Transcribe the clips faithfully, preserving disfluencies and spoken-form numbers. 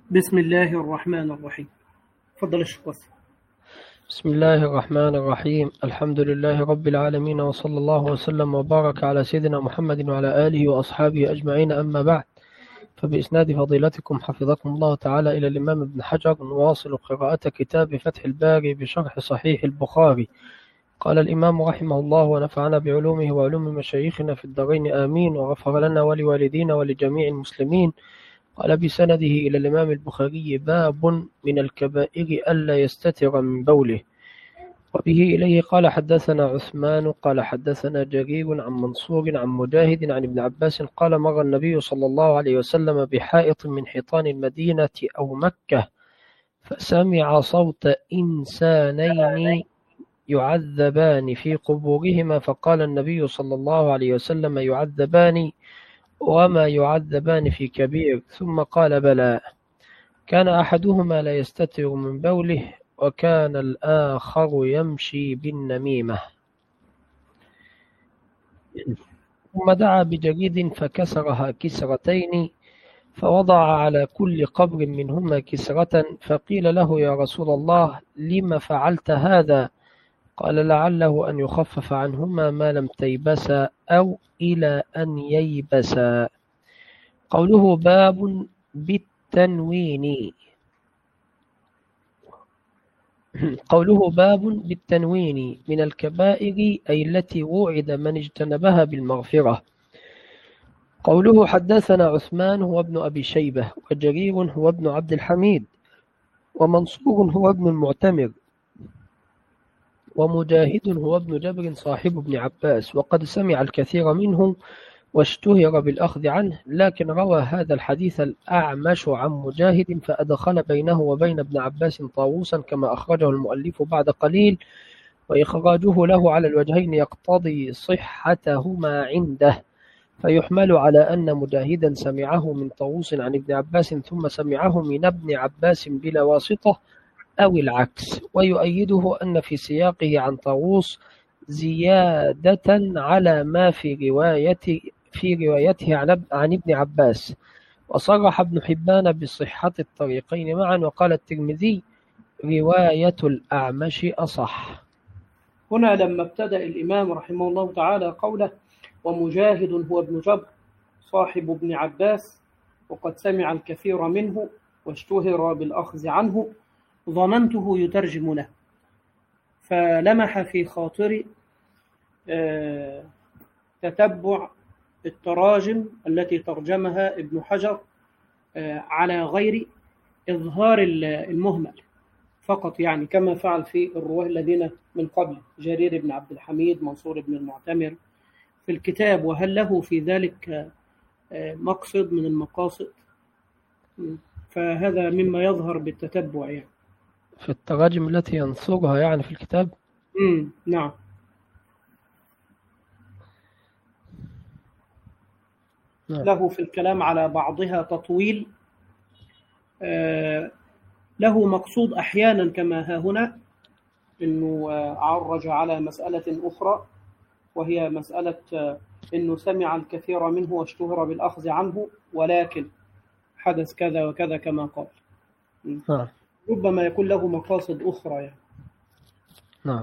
بسم الله الرحمن الرحيم. تفضل الشيخ واسع. بسم الله الرحمن الرحيم. الحمد لله رب العالمين، وصلى الله وسلم وبارك على سيدنا محمد وعلى آله وأصحابه أجمعين، أما بعد. فبإسناد فضيلتكم حفظكم الله تعالى إلى الإمام ابن حجر نواصل قراءة كتاب فتح الباري بشرح صحيح البخاري. قال الإمام رحمه الله ونفعنا بعلومه وعلوم مشايخنا في الدارين آمين، وغفر لنا ولوالدينا ولجميع المسلمين. قال بسنده إلى الإمام البخاري: باب من الكبائر ألا يستتر من بوله. وبه إليه قال حدثنا عثمان قال حدثنا جرير عن منصور عن مجاهد عن ابن عباس قال: مر النبي صلى الله عليه وسلم بحائط من حيطان المدينة أو مكة، فسمع صوت إنسانين يعذبان في قبورهما، فقال النبي صلى الله عليه وسلم: يعذبان وما يعذبان في كبير؟ ثم قال: بلى، كان أحدهما لا يستتر من بوله، وكان الآخر يمشي بالنميمة. ثم دعا بجريد فكسرها كسرتين، فوضع على كل قبر منهما كسرة، فقيل له: يا رسول الله، لم فعلت هذا؟ قال: لعله أن يخفف عنهما ما لم تيبسا أو إلى أن ييبسا. قوله باب بالتنوين قوله باب بالتنوين من الكبائر، أي التي وعد من اجتنبها بالمغفرة. قوله حدثنا عثمان هو ابن أبي شيبة، وجرير هو ابن عبد الحميد، ومنصور هو ابن المعتمر، ومجاهد هو ابن جبر صاحب ابن عباس، وقد سمع الكثير منه واشتهر بالأخذ عنه، لكن روى هذا الحديث الأعمش عن مجاهد، فأدخل بينه وبين ابن عباس طاووسا كما أخرجه المؤلف بعد قليل، وإخراجه له على الوجهين يقتضي صحتهما عنده، فيحمل على أن مجاهدا سمعه من طاووس عن ابن عباس ثم سمعه من ابن عباس بلا واسطة، أو العكس. ويؤيده أن في سياقه عن طاووس زيادة على ما في رواية في روايته عن عن ابن عباس. وصرح ابن حبان بصحة الطريقين معا، وقال الترمذي: رواية الأعمش أصح. هنا لما ابتدأ الإمام رحمه الله تعالى قوله: ومجاهد هو ابن جبر صاحب ابن عباس، وقد سمع الكثير منه واشتهر بالأخذ عنه، ظننته يترجم له، فلمح في خاطري تتبع التراجم التي ترجمها ابن حجر على غير إظهار المهمل فقط، يعني كما فعل في الرواه الذين من قبل: جرير بن عبد الحميد، منصور بن المعتمر في الكتاب. وهل له في ذلك مقصد من المقاصد؟ فهذا مما يظهر بالتتبع، يعني في التراجم التي ينصرها يعني في الكتاب. امم نعم. نعم. له في الكلام على بعضها تطويل، آه له مقصود أحيانا كما ها هنا، أنه عرج على مسألة أخرى، وهي مسألة أنه سمع الكثير منه واشتهر بالأخذ عنه، ولكن حدث كذا وكذا كما قال. نعم. ربما يكون له مقاصد أخرى يعني. نعم.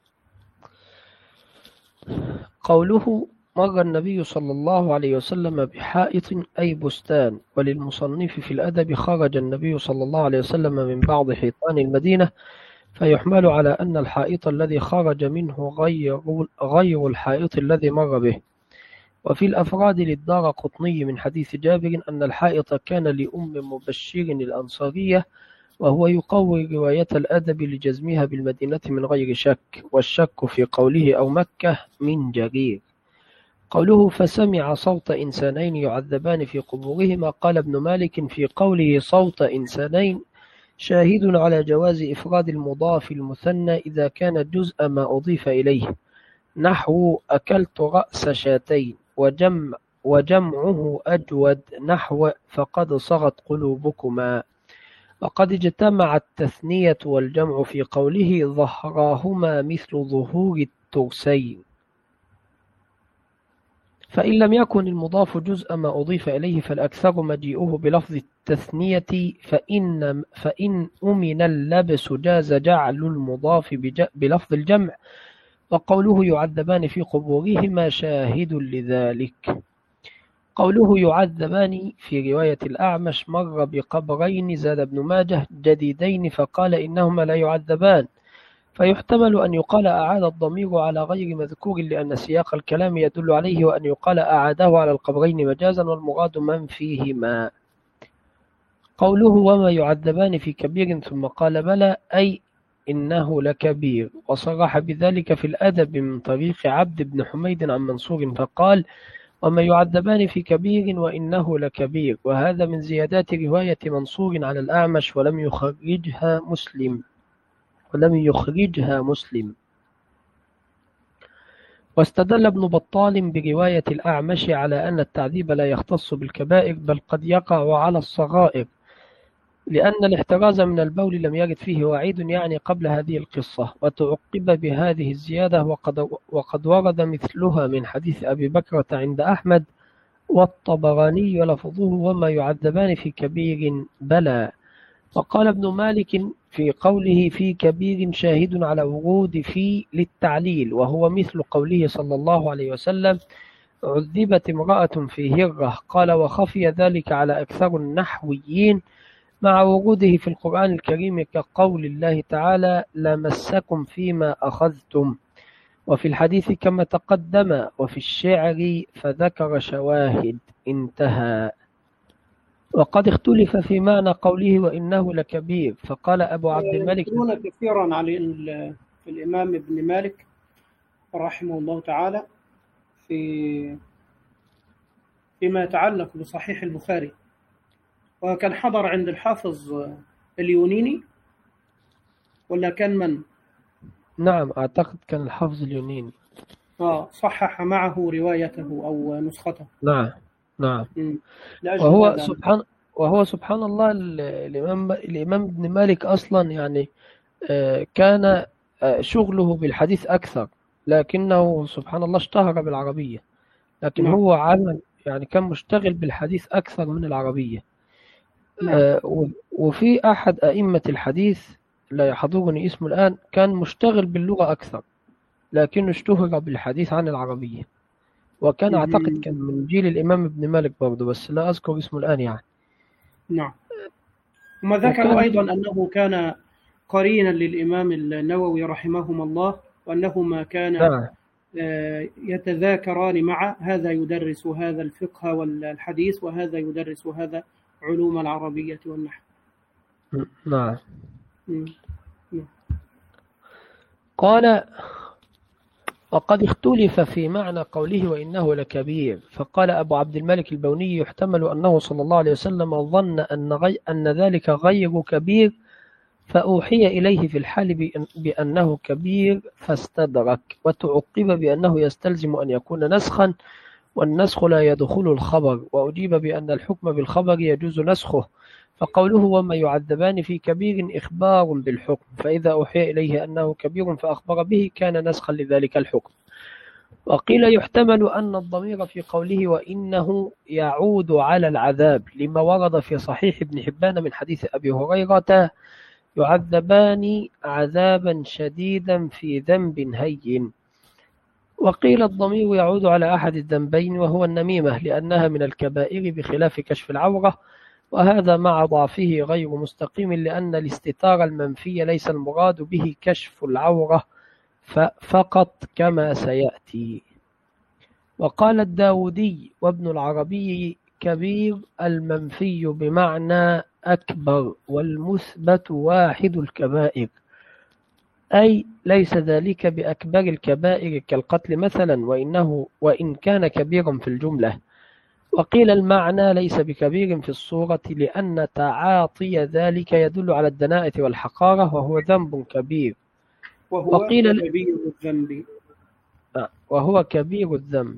قوله مر النبي صلى الله عليه وسلم بحائط أي بستان، وللمصنف في الأدب: خرج النبي صلى الله عليه وسلم من بعض حيطان المدينة، فيحمل على أن الحائط الذي خرج منه غير, غير الحائط الذي مر به. وفي الأفراد للدارقطني من حديث جابر أن الحائط كان لأم مبشر الأنصارية، وهو يقوي رواية الأدب لجزمها بالمدينة من غير شك، والشك في قوله أو مكة من جرير. قوله فسمع صوت إنسانين يعذبان في قبورهما، قال ابن مالك في قوله صوت إنسانين شاهد على جواز إفراد المضاف المثنى إذا كان جزء ما أضيف إليه، نحو أكلت رأس شاتين، وجمع وجمعه أجود، نحو فقد صغت قلوبكما. وقد اجتمع التثنية والجمع في قوله ظهراهما مثل ظهور الترسين، فإن لم يكن المضاف جزء ما أضيف إليه فالأكثر مجيئه بلفظ التثنية، فإن, فإن أمن اللبس جاز جعل المضاف بلفظ الجمع، وقوله يعذبان في قبورهما شاهد لذلك. قوله يعذبان في رواية الأعمش مر بقبرين زاد ابن ماجه جديدين فقال إنهما لا يعذبان، فيحتمل أن يقال أعاد الضمير على غير مذكور لأن سياق الكلام يدل عليه، وأن يقال أعاده على القبرين مجازا والمراد من فيهما. قوله وما يعذبان في كبير ثم قال بلى أي إنه لكبير، وصرح بذلك في الأدب من طريق عبد بن حميد عن منصور فقال وما يعذبان في كبير وإنه لكبير، وهذا من زيادات رواية منصور على الأعمش ولم يخرجها مسلم ولم يخرجها مسلم. واستدل ابن بطال برواية الأعمش على أن التعذيب لا يختص بالكبائر بل قد يقع على الصغائر، لأن الاحتراز من البول لم يرد فيه وعيد يعني قبل هذه القصة، وتعقب بهذه الزيادة وقد, وقد ورد مثلها من حديث أبي بكرة عند أحمد والطبراني ولفظه وما يعذبان في كبير بلى. وقال ابن مالك في قوله في كبير شاهد على ورود في للتعليل، وهو مثل قوله صلى الله عليه وسلم عذبت امرأة في هرة، قال وخفي ذلك على أكثر النحويين مع وجوده في القرآن الكريم كقول الله تعالى لمسكم فيما أخذتم، وفي الحديث كما تقدم، وفي الشعر فذكر شواهد انتهى. وقد اختلف في معنى قوله وإنه لكبير، فقال أبو عبد الملك يذكرون كثيرا على في الإمام ابن مالك رحمه الله تعالى في فيما يتعلق بصحيح البخاري، وكان حضر عند الحافظ اليونيني ولا كان من؟ نعم أعتقد كان الحافظ اليونيني آه صحح معه روايته أو نسخته. نعم نعم. وهو وهو سبحان وهو سبحان الله الإمام الإمام ابن مالك أصلا يعني كان شغله بالحديث أكثر، لكنه سبحان الله اشتهر بالعربية، لكن نعم. هو عمل يعني كان مشتغل بالحديث أكثر من العربية. نعم. آه وفي أحد أئمة الحديث لا يحضرني اسمه الآن كان مشتغل باللغة أكثر، لكنه اشتهر بالحديث عن العربية، وكان أعتقد كان من جيل الإمام ابن مالك برضه، بس لا أذكر اسمه الآن يعني. نعم. وما ذكروا أيضا أنه كان قرينا للإمام النووي رحمهما الله، وأنهما كان نعم. يتذاكران مع هذا يدرس هذا الفقه والحديث وهذا يدرس هذا علوم العربية والنحو. نعم. قال وقد اختلف في معنى قوله وإنه لكبير، فقال أبو عبد الملك البوني يحتمل أنه صلى الله عليه وسلم ظن أن, غي أن ذلك غير كبير فأوحي إليه في الحال بأنه كبير فاستدرك، وتعقب بأنه يستلزم أن يكون نسخا، والنسخ لا يدخل الخبر، وأجيب بأن الحكم بالخبر يجوز نسخه، فقوله وما يعذبان في كبير إخبار بالحكم، فإذا أوحي إليه أنه كبير فأخبر به كان نسخا لذلك الحكم. وقيل يحتمل أن الضمير في قوله وإنه يعود على العذاب لما ورد في صحيح ابن حبان من حديث أبي هريرة يعذبان عذابا شديدا في ذنب هين. وقيل الضمير يعود على أحد الذنبين وهو النميمة لأنها من الكبائر بخلاف كشف العورة، وهذا مع ضعفه غير مستقيم لأن الاستتار المنفي ليس المراد به كشف العورة فقط كما سيأتي. وقال الداودي وابن العربي كبير المنفي بمعنى أكبر، والمثبت واحد الكبائر، أي ليس ذلك بأكبر الكبائر كالقتل مثلا، وإنه وإن كان كبيرا في الجملة. وقيل المعنى ليس بكبير في الصورة لأن تعاطي ذلك يدل على الدناءة والحقارة وهو ذنب كبير، وهو وقيل كبير الذنب وهو كبير الذنب.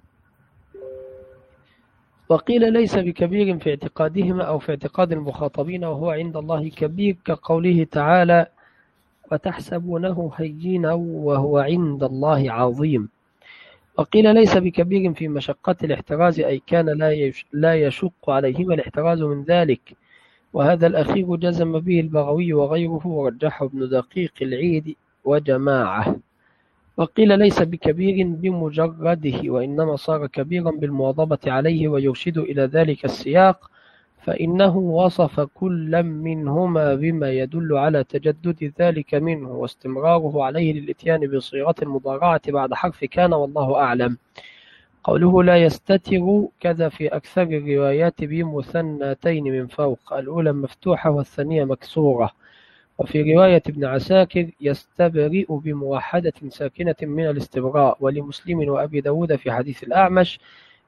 وقيل ليس بكبير في اعتقادهما أو في اعتقاد المخاطبين وهو عند الله كبير كقوله تعالى وتحسبونه هينا وهو عند الله عظيم. وقيل ليس بكبير في مشقة الاحتراز، أي كان لا لا يشق عليهما الاحتراز من ذلك، وهذا الأخير جزم به البغوي وغيره ورجحه ابن دقيق العيد وجماعة. وقيل ليس بكبير بمجرده، وإنما صار كبيرا بالمواظبة عليه، ويرشد إلى ذلك السياق، فإنه وصف كل منهما بما يدل على تجدد ذلك منه واستمراره عليه للإتيان بصيغة المضارعة بعد حرف كان، والله أعلم. قوله لا يستتر كذا في أكثر الروايات بمثنتين من فوق، الأولى مفتوحة والثانية مكسورة. وفي رواية ابن عساكر يستبرئ بموحدة ساكنة من الاستبراء، ولمسلم وأبي داود في حديث الأعمش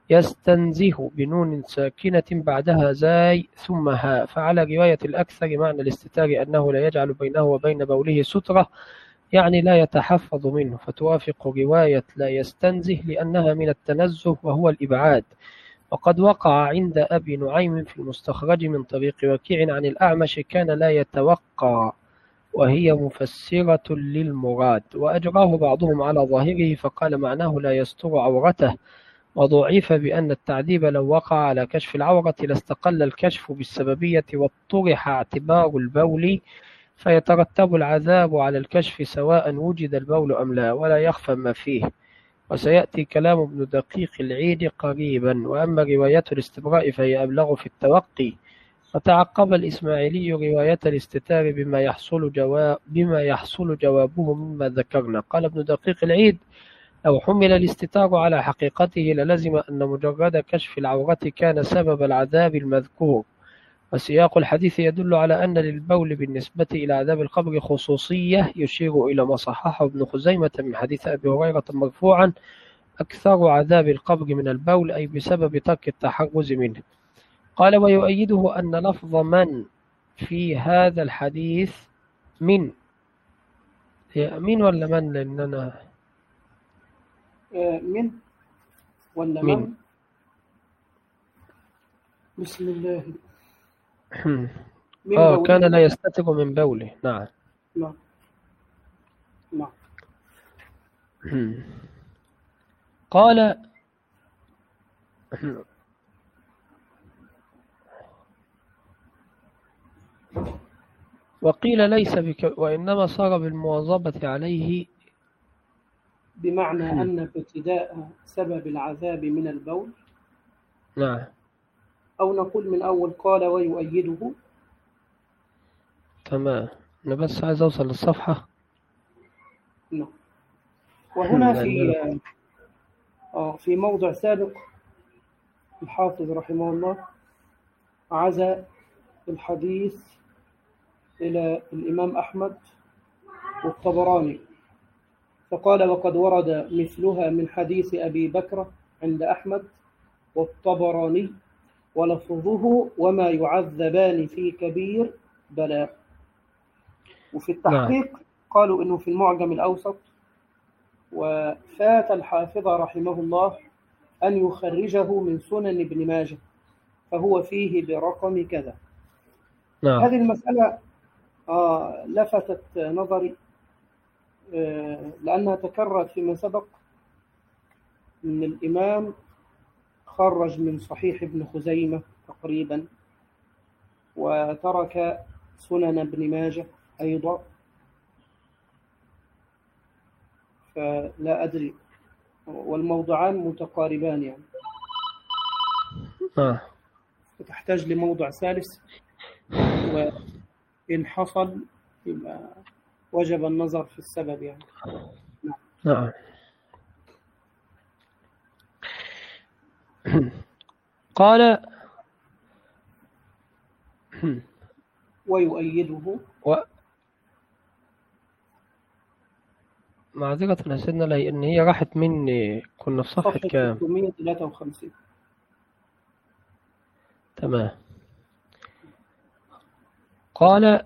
يستنزه بنون ساكنة بعدها زاي ثم هاء. فعلى رواية الأكثر معنى الاستتار أنه لا يجعل بينه وبين بوله سترة، يعني لا يتحفظ منه، فتوافق رواية لا يستنزه لأنها من التنزه وهو الإبعاد. وقد وقع عند أبي نعيم في المستخرج من طريق وكيع عن الأعمش كان لا يتوقع، وهي مفسرة للمراد، وأجراه بعضهم على ظاهره فقال معناه لا يستر عورته، وضعيف بأن التعذيب لو وقع على كشف العورة لاستقل الكشف بالسببية واطرح اعتبار البول، فيترتب العذاب على الكشف سواء وجد البول أم لا، ولا يخفى ما فيه. وسيأتي كلام ابن دقيق العيد قريبا. وأما رواية الاستبراء فهي أبلغ في التوقي. وتعقب الإسماعيلي رواية الاستتار بما يحصل جواب بما يحصل جوابه مما ذكرنا. قال ابن دقيق العيد لو حمل الاستتار على حقيقته للزم أن مجرد كشف العورة كان سبب العذاب المذكور، وسياق الحديث يدل على أن للبول بالنسبة إلى عذاب القبر خصوصية، يشير إلى ما صححه ابن خزيمة من حديث أبي هريرة مرفوعا أكثر عذاب القبر من البول، أي بسبب ترك التحرز منه. قال ويؤيده أن لفظ من في هذا الحديث من هي من ولا من؟ لأننا من ولا من, من؟ بسم الله. آه كان لا يستتر من بوله. نعم نعم نعم. قال وقيل ليس بك وإنما صار بالمواظبة عليه، بمعنى أن ابتداء سبب العذاب من البول. نعم. أو نقول من أول قال ويؤيده. تمام. أنا بس عايز أوصل للصفحة. نعم. وهنا في آه في موضع سابق الحافظ رحمه الله عزى الحديث إلى الإمام أحمد والطبراني، فقال وقد ورد مثلها من حديث أبي بكر عند أحمد والطبراني، ولفظه وما يعذبان في كبير بلاء. وفي التحقيق قالوا إنه في المعجم الأوسط، وفات الحافظ رحمه الله أن يخرجه من سنن ابن ماجه، فهو فيه برقم كذا. نعم. هذه المسألة آه لفتت نظري آه لأنها تكررت فيما سبق أن الإمام خرج من صحيح ابن خزيمة تقريبا، وترك سنن ابن ماجه أيضا، فلا أدري، والموضعان متقاربان يعني. آه. فتحتاج لموضع ثالث، وإن حصل يبقى وجب النظر في السبب يعني. نعم. قال ويؤيده و... معذرة يا سيدنا لأن هي راحت مني، كنا في صفحة كام؟ ستمائة وثلاثة وخمسين. تمام. قال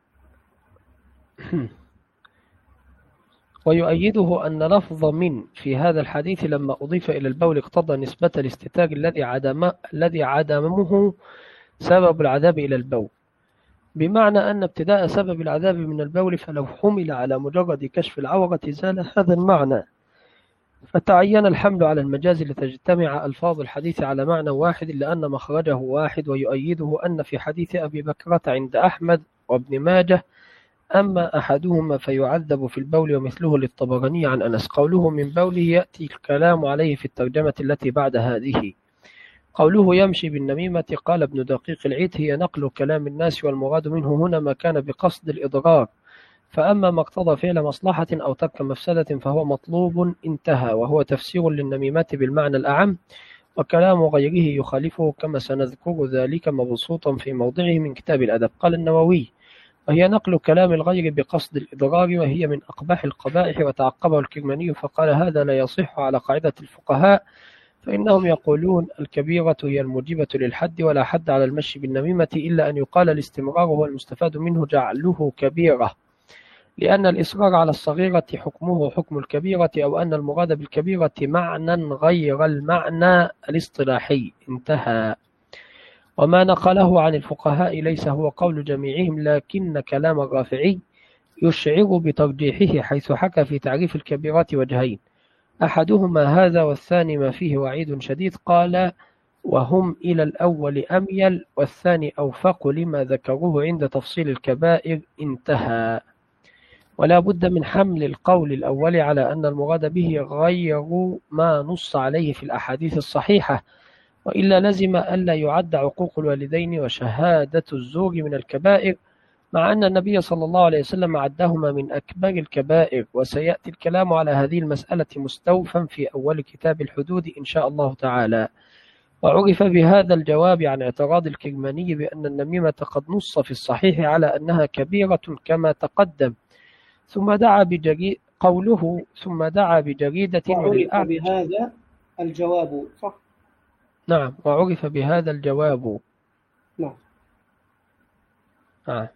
ويؤيده أن لفظ من في هذا الحديث لما أضيف إلى البول اقتضى نسبة الاستتار الذي عدم الذي عدمه سبب العذاب إلى البول، بمعنى أن ابتداء سبب العذاب من البول فلو حمل على مجرد كشف العورة زال هذا المعنى، فتعين الحمل على المجاز لتجتمع ألفاظ الحديث على معنى واحد لأن مخرجه واحد. ويؤيده أن في حديث أبي بكرة عند أحمد وابن ماجه أما أحدهما فيعذب في البول ومثله للطبراني عن أنس. قوله من بوله يأتي الكلام عليه في الترجمة التي بعد هذه. قوله يمشي بالنميمة قال ابن دقيق العيد هي نقل كلام الناس والمراد منه هنا ما كان بقصد الإضرار، فأما ما اقتضى فعل مصلحة أو ترك مفسدة فهو مطلوب انتهى، وهو تفسير للنميمات بالمعنى الأعم، وكلام غيره يخالفه كما سنذكر ذلك مبسوطا في موضعه من كتاب الأدب. قال النووي وهي نقل كلام الغير بقصد الإضرار وهي من أقبح القبائح. وتعقبه الكرماني فقال هذا لا يصح على قاعدة الفقهاء، فإنهم يقولون الكبيرة هي الموجبة للحد ولا حد على المشي بالنميمة إلا أن يقال الاستمرار هو المستفاد منه جعله كبيرة، لأن الإصرار على الصغيرة حكمه حكم الكبيرة، أو أن المراد بالكبيرة معنى غير المعنى الاصطلاحي انتهى. وما نقله عن الفقهاء ليس هو قول جميعهم، لكن كلام الرافعي يشعر بترجيحه حيث حكى في تعريف الكبيرات وجهين، أحدهما هذا والثاني ما فيه وعيد شديد. قال وهم إلى الأول أميل والثاني أوفق لما ذكروه عند تفصيل الكبائر انتهى. ولا بد من حمل القول الأول على أن المراد به غير ما نص عليه في الأحاديث الصحيحة، وإلا لزم ألا يعد عقوق الوالدين وشهادة الزور من الكبائر، مع أن النبي صلى الله عليه وسلم عدهما من أكبر الكبائر. وسيأتي الكلام على هذه المسألة مستوفا في أول كتاب الحدود إن شاء الله تعالى. وعرف بهذا الجواب عن اعتراض الكرماني بأن النميمة قد نص في الصحيح على أنها كبيرة كما تقدم. ثم دعا بجريد قوله ثم دعا بجريدة وعرف بهذا الجواب صح؟ نعم وعرف بهذا الجواب نعم آه.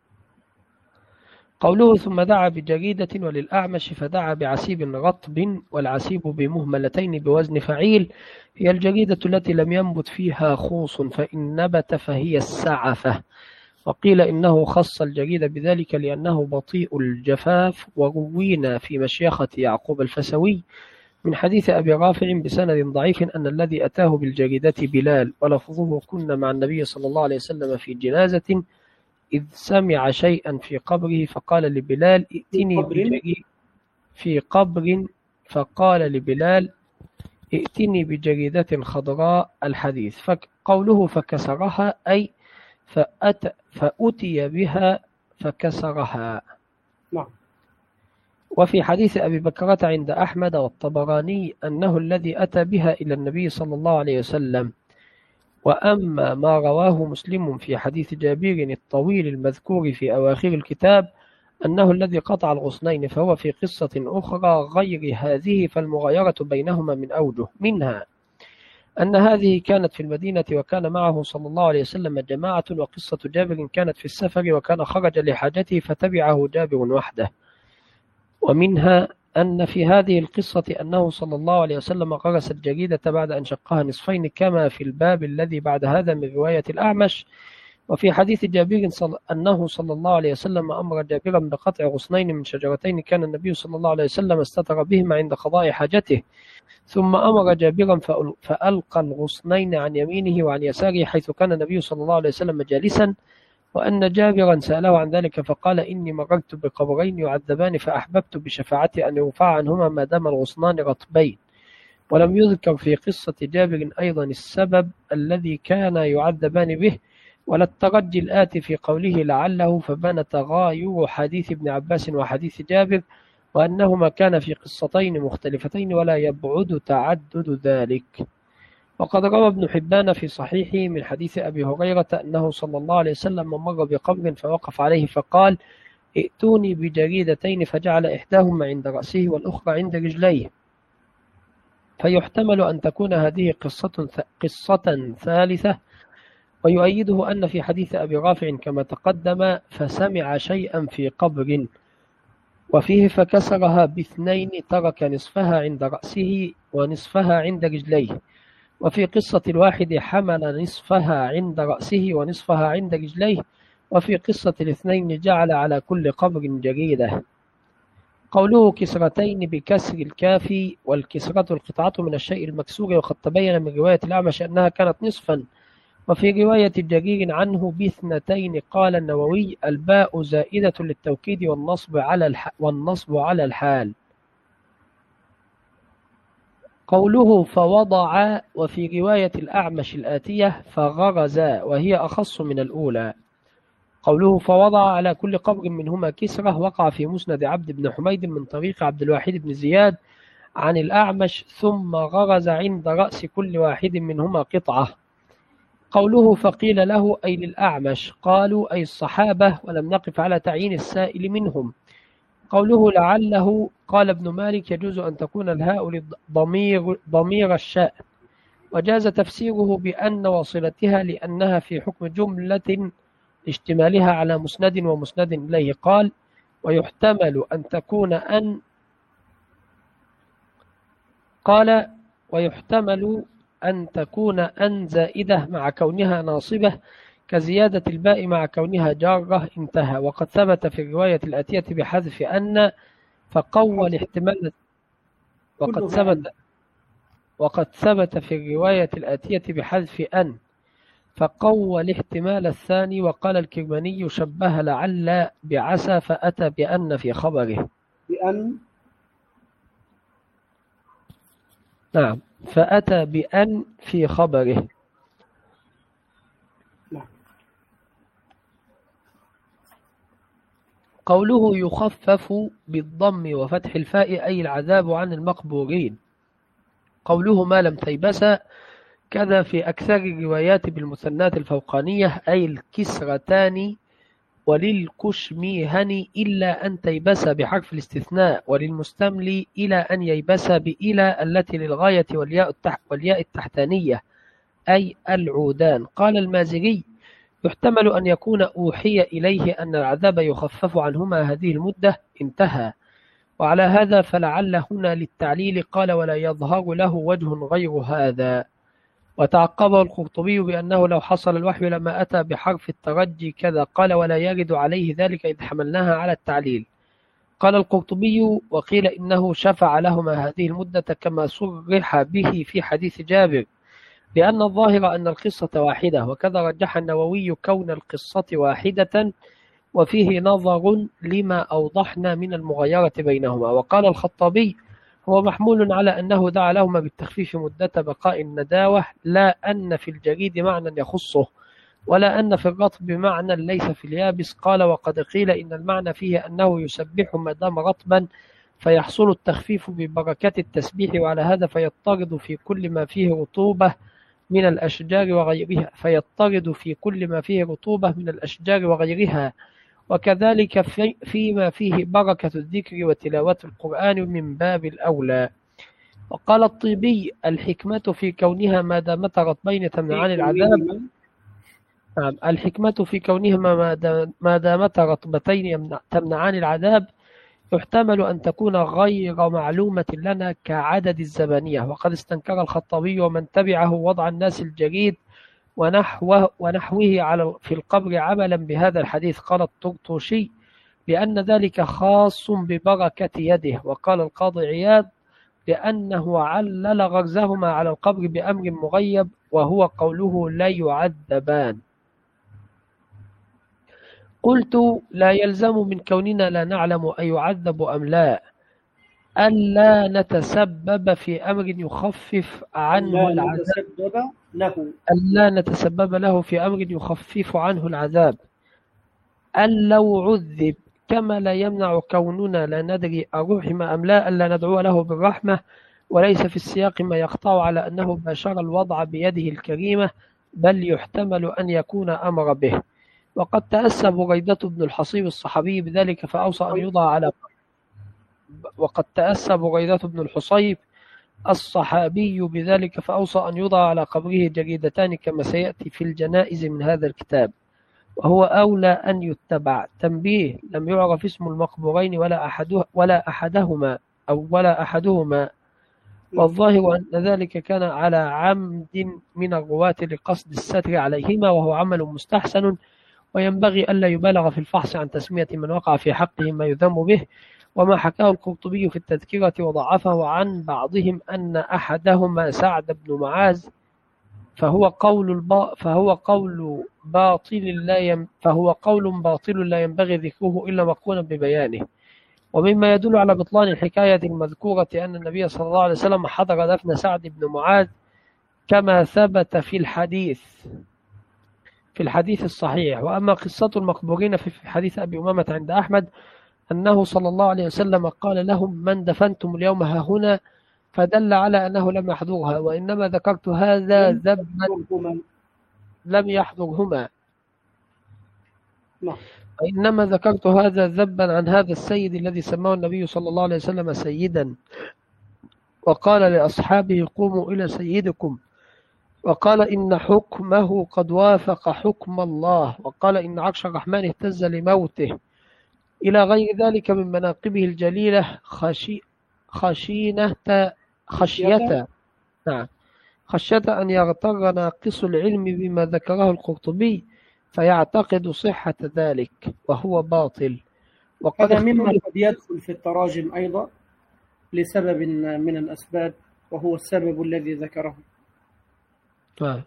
قوله ثم دعا بجريدة وللأعمش فدعا بعسيب رطب، والعسيب بمهملتين بوزن فعيل، هي الجريدة التي لم ينبت فيها خوص، فإن نبت فهي السعفة. وقيل إنه خص الجريد بذلك لأنه بطيء الجفاف. وروينا في مشيخة يعقوب الفسوي من حديث أبي رافع بسند ضعيف أن الذي أتاه بالجريدة بلال، ولفظه كنا مع النبي صلى الله عليه وسلم في جنازة إذ سمع شيئا في قبره فقال لبلال ائتني بجريدة في قبر فقال لبلال ائتني بجريدة خضراء الحديث. فقوله فكسرها أي فأت فأتي بها فكسرها. نعم. وفي حديث أبي بكرة عند أحمد والطبراني أنه الذي أتى بها إلى النبي صلى الله عليه وسلم. وأما ما رواه مسلم في حديث جابر الطويل المذكور في أواخر الكتاب أنه الذي قطع الغصنين فهو في قصة أخرى غير هذه، فالمغايرة بينهما من أوجه، منها أن هذه كانت في المدينة وكان معه صلى الله عليه وسلم جماعة، وقصة جابر كانت في السفر وكان خرج لحاجته فتبعه جابر وحده. ومنها أن في هذه القصة أنه صلى الله عليه وسلم غرس الجريدة بعد أن شقها نصفين كما في الباب الذي بعد هذا من رواية الأعمش. وفي حديث جابر أنه صلى الله عليه وسلم أمر جابرا بقطع غصنين من شجرتين كان النبي صلى الله عليه وسلم استتر بهما عند قضاء حاجته، ثم أمر جابرا فألقى الغصنين عن يمينه وعن يساره حيث كان النبي صلى الله عليه وسلم جالسا، وأن جابرا سأله عن ذلك فقال إني مررت بقبرين يعذبان فأحببت بشفاعتي أن يرفع عنهما ما دام الغصنان رطبين. ولم يذكر في قصة جابر أيضا السبب الذي كان يعذبان به ولا الترجي الآتي في قوله لعله، فبان تغاير حديث ابن عباس وحديث جابر وأنهما كان في قصتين مختلفتين ولا يبعد تعدد ذلك. وقد روى ابن حبان في صحيحه من حديث أبي هريرة أنه صلى الله عليه وسلم مر بقبر فوقف عليه فقال ائتوني بجريدتين، فجعل إحداهما عند رأسه والأخرى عند رجليه، فيحتمل أن تكون هذه قصة, قصة ثالثة. ويؤيده أن في حديث أبي رافع كما تقدم فسمع شيئا في قبر، وفيه فكسرها باثنين ترك نصفها عند رأسه ونصفها عند رجليه. وفي قصة الواحد حمل نصفها عند رأسه ونصفها عند رجليه. وفي قصة الاثنين جعل على كل قبر جريدة. قوله كسرتين بكسر الكاف، والكسرة القطعة من الشيء المكسور، وقد تبين من رواية الأعمش أنها كانت نصفا، وفي رواية جرير عنه باثنتين. قال النووي: الباء زائدة للتوكيد والنصب على الح... والنصب على الحال. قوله فوضع، وفي رواية الأعمش الآتية فغرز، وهي أخص من الأولى. قوله فوضع على كل قبر منهما كسرة وقع في مسند عبد بن حميد من طريق عبد الواحد بن زياد عن الأعمش، ثم غرز عند رأس كل واحد منهما قطعة. قوله فقيل له أي للأعمش، قالوا أي الصحابة، ولم نقف على تعيين السائل منهم. قوله لعله، قال ابن مالك يجوز أن تكون الهاء ضمير, ضمير الشأن، وجاز تفسيره بأن وصلتها لأنها في حكم جملة اشتمالها على مسند ومسند إليه. قال ويحتمل أن تكون أن قال ويحتمل أن تكون أن زائدة مع كونها ناصبة، كزيادة الباء مع كونها جارة. انتهى. وقد ثبت في الرواية الآتية بحذف أن، فقوى الاحتمال وقد ثبت وقد ثبت في الرواية الآتية بحذف أن، فقوى الاحتمال الثاني. وقال الكرماني شبه لعل بعسى فأتى بأن في خبره. بأن نعم، فأتى بأن في خبره. نعم. قوله يخفف بالضم وفتح الفاء أي العذاب عن المقبورين. قوله ما لم تيبس، كذا في أكثر الروايات بالمثنات الفوقانية أي الكسرتان، وللكشميهن إلا أن تيبس بحرف الاستثناء، وللمستملي إلى أن ييبس بإلى التي للغاية والياء, التح والياء التحتانية أي العودان. قال المازري يحتمل أن يكون أوحي إليه أن العذاب يخفف عنهما هذه المدة. انتهى. وعلى هذا فلعل هنا للتعليل. قال ولا يظهر له وجه غير هذا. وتعقبه القرطبي بأنه لو حصل الوحي لما أتى بحرف الترجي كذا. قال ولا يرد عليه ذلك إذ حملناها على التعليل. قال القرطبي وقيل إنه شفع لهما هذه المدة كما صرح به في حديث جابر، لأن الظاهر أن القصة واحدة، وكذا رجح النووي كون القصة واحدة، وفيه نظر لما أوضحنا من المغايرة بينهما. وقال الخطابي هو محمول على أنه دعا لهما بالتخفيف مدة بقاء النداوة، لا أن في الجريد معنى يخصه، ولا أن في الرطب معنى ليس في اليابس. قال وقد قيل إن المعنى فيه أنه يسبح ما دام رطبا، فيحصل التخفيف ببركة التسبيح، وعلى هذا فيضطرد في كل ما فيه رطوبة من الأشجار وغيرها فيضطرد في كل ما فيه رطوبة من الأشجار وغيرها، وكذلك في فيما فيه بركة الذكر وتلاوة القرآن من باب الأولى. وقال الطيبي الحكمة في كونها ما دامت رطبين تمنعان العذاب. نعم، الحكمة في كونهما ما دامت رطبتين تمنعان العذاب يحتمل أن تكون غير معلومة لنا كعدد الزمانية. وقد استنكر الخطابي ومن تبعه وضع الناس الجريد ونحوه, ونحوه على في القبر عملا بهذا الحديث. قال الطرطوشي لأن ذلك خاص ببركة يده. وقال القاضي عياض لأنه علل غرزهما على القبر بأمر مغيب، وهو قوله لا يعذبان. قلت لا يلزم من كوننا لا نعلم أيعذب أم لا ألا نتسبب في أمر يخفف عنه العذاب نتسبب له ألا نتسبب له في أمر يخفف عنه العذاب أن لو عذب، كما لا يمنع كوننا لا ندري أرحم أم لا ألا ندعو له بالرحمة، وليس في السياق ما يقطع على أنه باشر الوضع بيده الكريمة، بل يحتمل أن يكون أمر به. وقد تأسى بريدة بن الحصيب الصحابي بذلك فأوصى أن يوضع على وقد تأسى بريدة بن الحصيب الصحابي بذلك فأوصى أن يوضع على قبره جريدتان كما سيأتي في الجنائز من هذا الكتاب، وهو أولى أن يتبع. تنبيه: لم يعرف اسم المقبورين ولا أحده ولا أحدهما أو ولا أحدهما، والظاهر أن ذلك كان على عمد من الرواة لقصد الستر عليهما، وهو عمل مستحسن، وينبغي ألا يبالغ في الفحص عن تسمية من وقع في حقه ما يذم به، وما حكاه القرطبي في التذكرة وضعفه عن بعضهم أن أحدهما سعد بن معاذ فهو قول البا فهو قول باطل لا يم فهو قول باطل لا ينبغي ذكره إلا مقرونا ببيانه. ومما يدل على بطلان الحكاية المذكورة أن النبي صلى الله عليه وسلم حضر دفن سعد بن معاذ كما ثبت في الحديث في الحديث الصحيح. وأما قصة المقبورين في حديث أبي أمامة عند أحمد أنه صلى الله عليه وسلم قال لهم من دفنتم اليوم ها هنا، فدل على أنه لم يحضرها، وإنما ذكرت هذا ذبا لم يحضرهما وإنما ذكرت هذا ذبا عن هذا السيد الذي سماه النبي صلى الله عليه وسلم سيدا، وقال لأصحابه قوموا إلى سيدكم، وقال إن حكمه قد وافق حكم الله، وقال إن عرش الرحمن اهتز لموته، إلى غير ذلك من مناقبه الجليلة خشي خشينة خشية نعم خشية أن يغتر ناقص العلم بما ذكره القرطبي فيعتقد صحة ذلك وهو باطل. وقد مما قد يدخل في التراجم أيضا لسبب من الأسباب، وهو السبب الذي ذكره. نعم.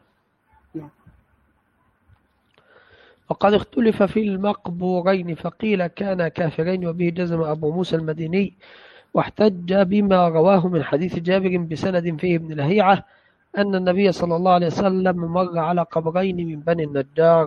وقد اختلف في المقبورين فقيل كانا كافرين، وبه جزم أبو موسى المديني، واحتج بما رواه من حديث جابر بسند فيه ابن لهيعة أن النبي صلى الله عليه وسلم مر على قبرين من بني النجار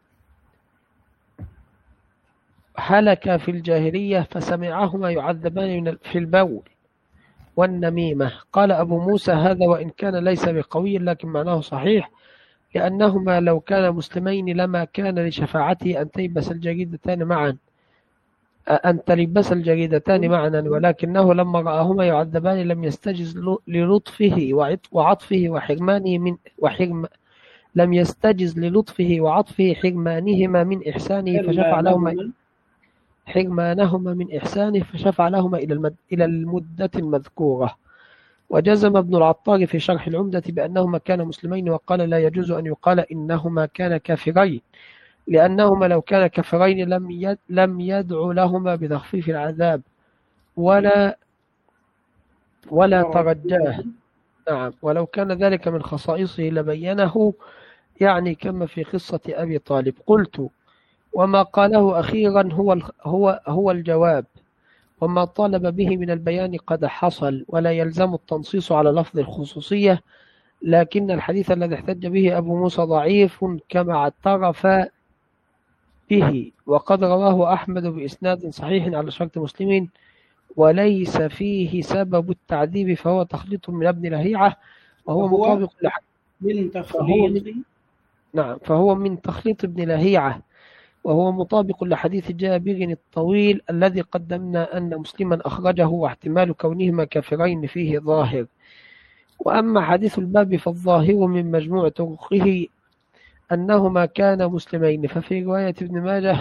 هلك في الجاهلية فسمعهما يعذبان في البول والنميمة. قال أبو موسى هذا وإن كان ليس بقوي لكن معناه صحيح، لأنهما لو كان مسلمين لما كان لشفاعته أن تلبس الجريدتان معا أن تلبس الجريدتان معا ولكنه لما رآهما يعذبان لم يستجز للطفه وعطفه وحرمانه من وحرم لم يستجز للطفه وعطفه حرمانهما من إحسانه فشفع لهما حرمانهما من إحسانه فشفع لهما إلى المد إلى المدة المذكورة. وجزم ابن العطار في شرح العمدة بأنهما كانا مسلمين، وقال لا يجوز أن يقال إنهما كانا كافرين، لأنهما لو كان كافرين لم يد لم يدعو لهما بتخفيف العذاب ولا ولا ترجاه. نعم، ولو كان ذلك من خصائصه لبينه، يعني كما في قصة أبي طالب. قلت وما قاله أخيرا هو هو هو الجواب، وما طالب به من البيان قد حصل، ولا يلزم التنصيص على لفظ الخصوصية، لكن الحديث الذي احتج به أبو موسى ضعيف كما اعترف به، وقد رواه أحمد بإسناد صحيح على شرط مسلمين وليس فيه سبب التعذيب، فهو تخليط من ابن لهيعة وهو مطابق من تخليط نعم فهو من تخليط ابن لهيعة وهو مطابق لحديث جابر الطويل الذي قدمنا أن مسلما أخرجه، واحتمال كونهما كافرين فيه ظاهر. وأما حديث الباب فالظاهر من مجموع طرقه أنهما كانا مسلمين، ففي رواية ابن ماجه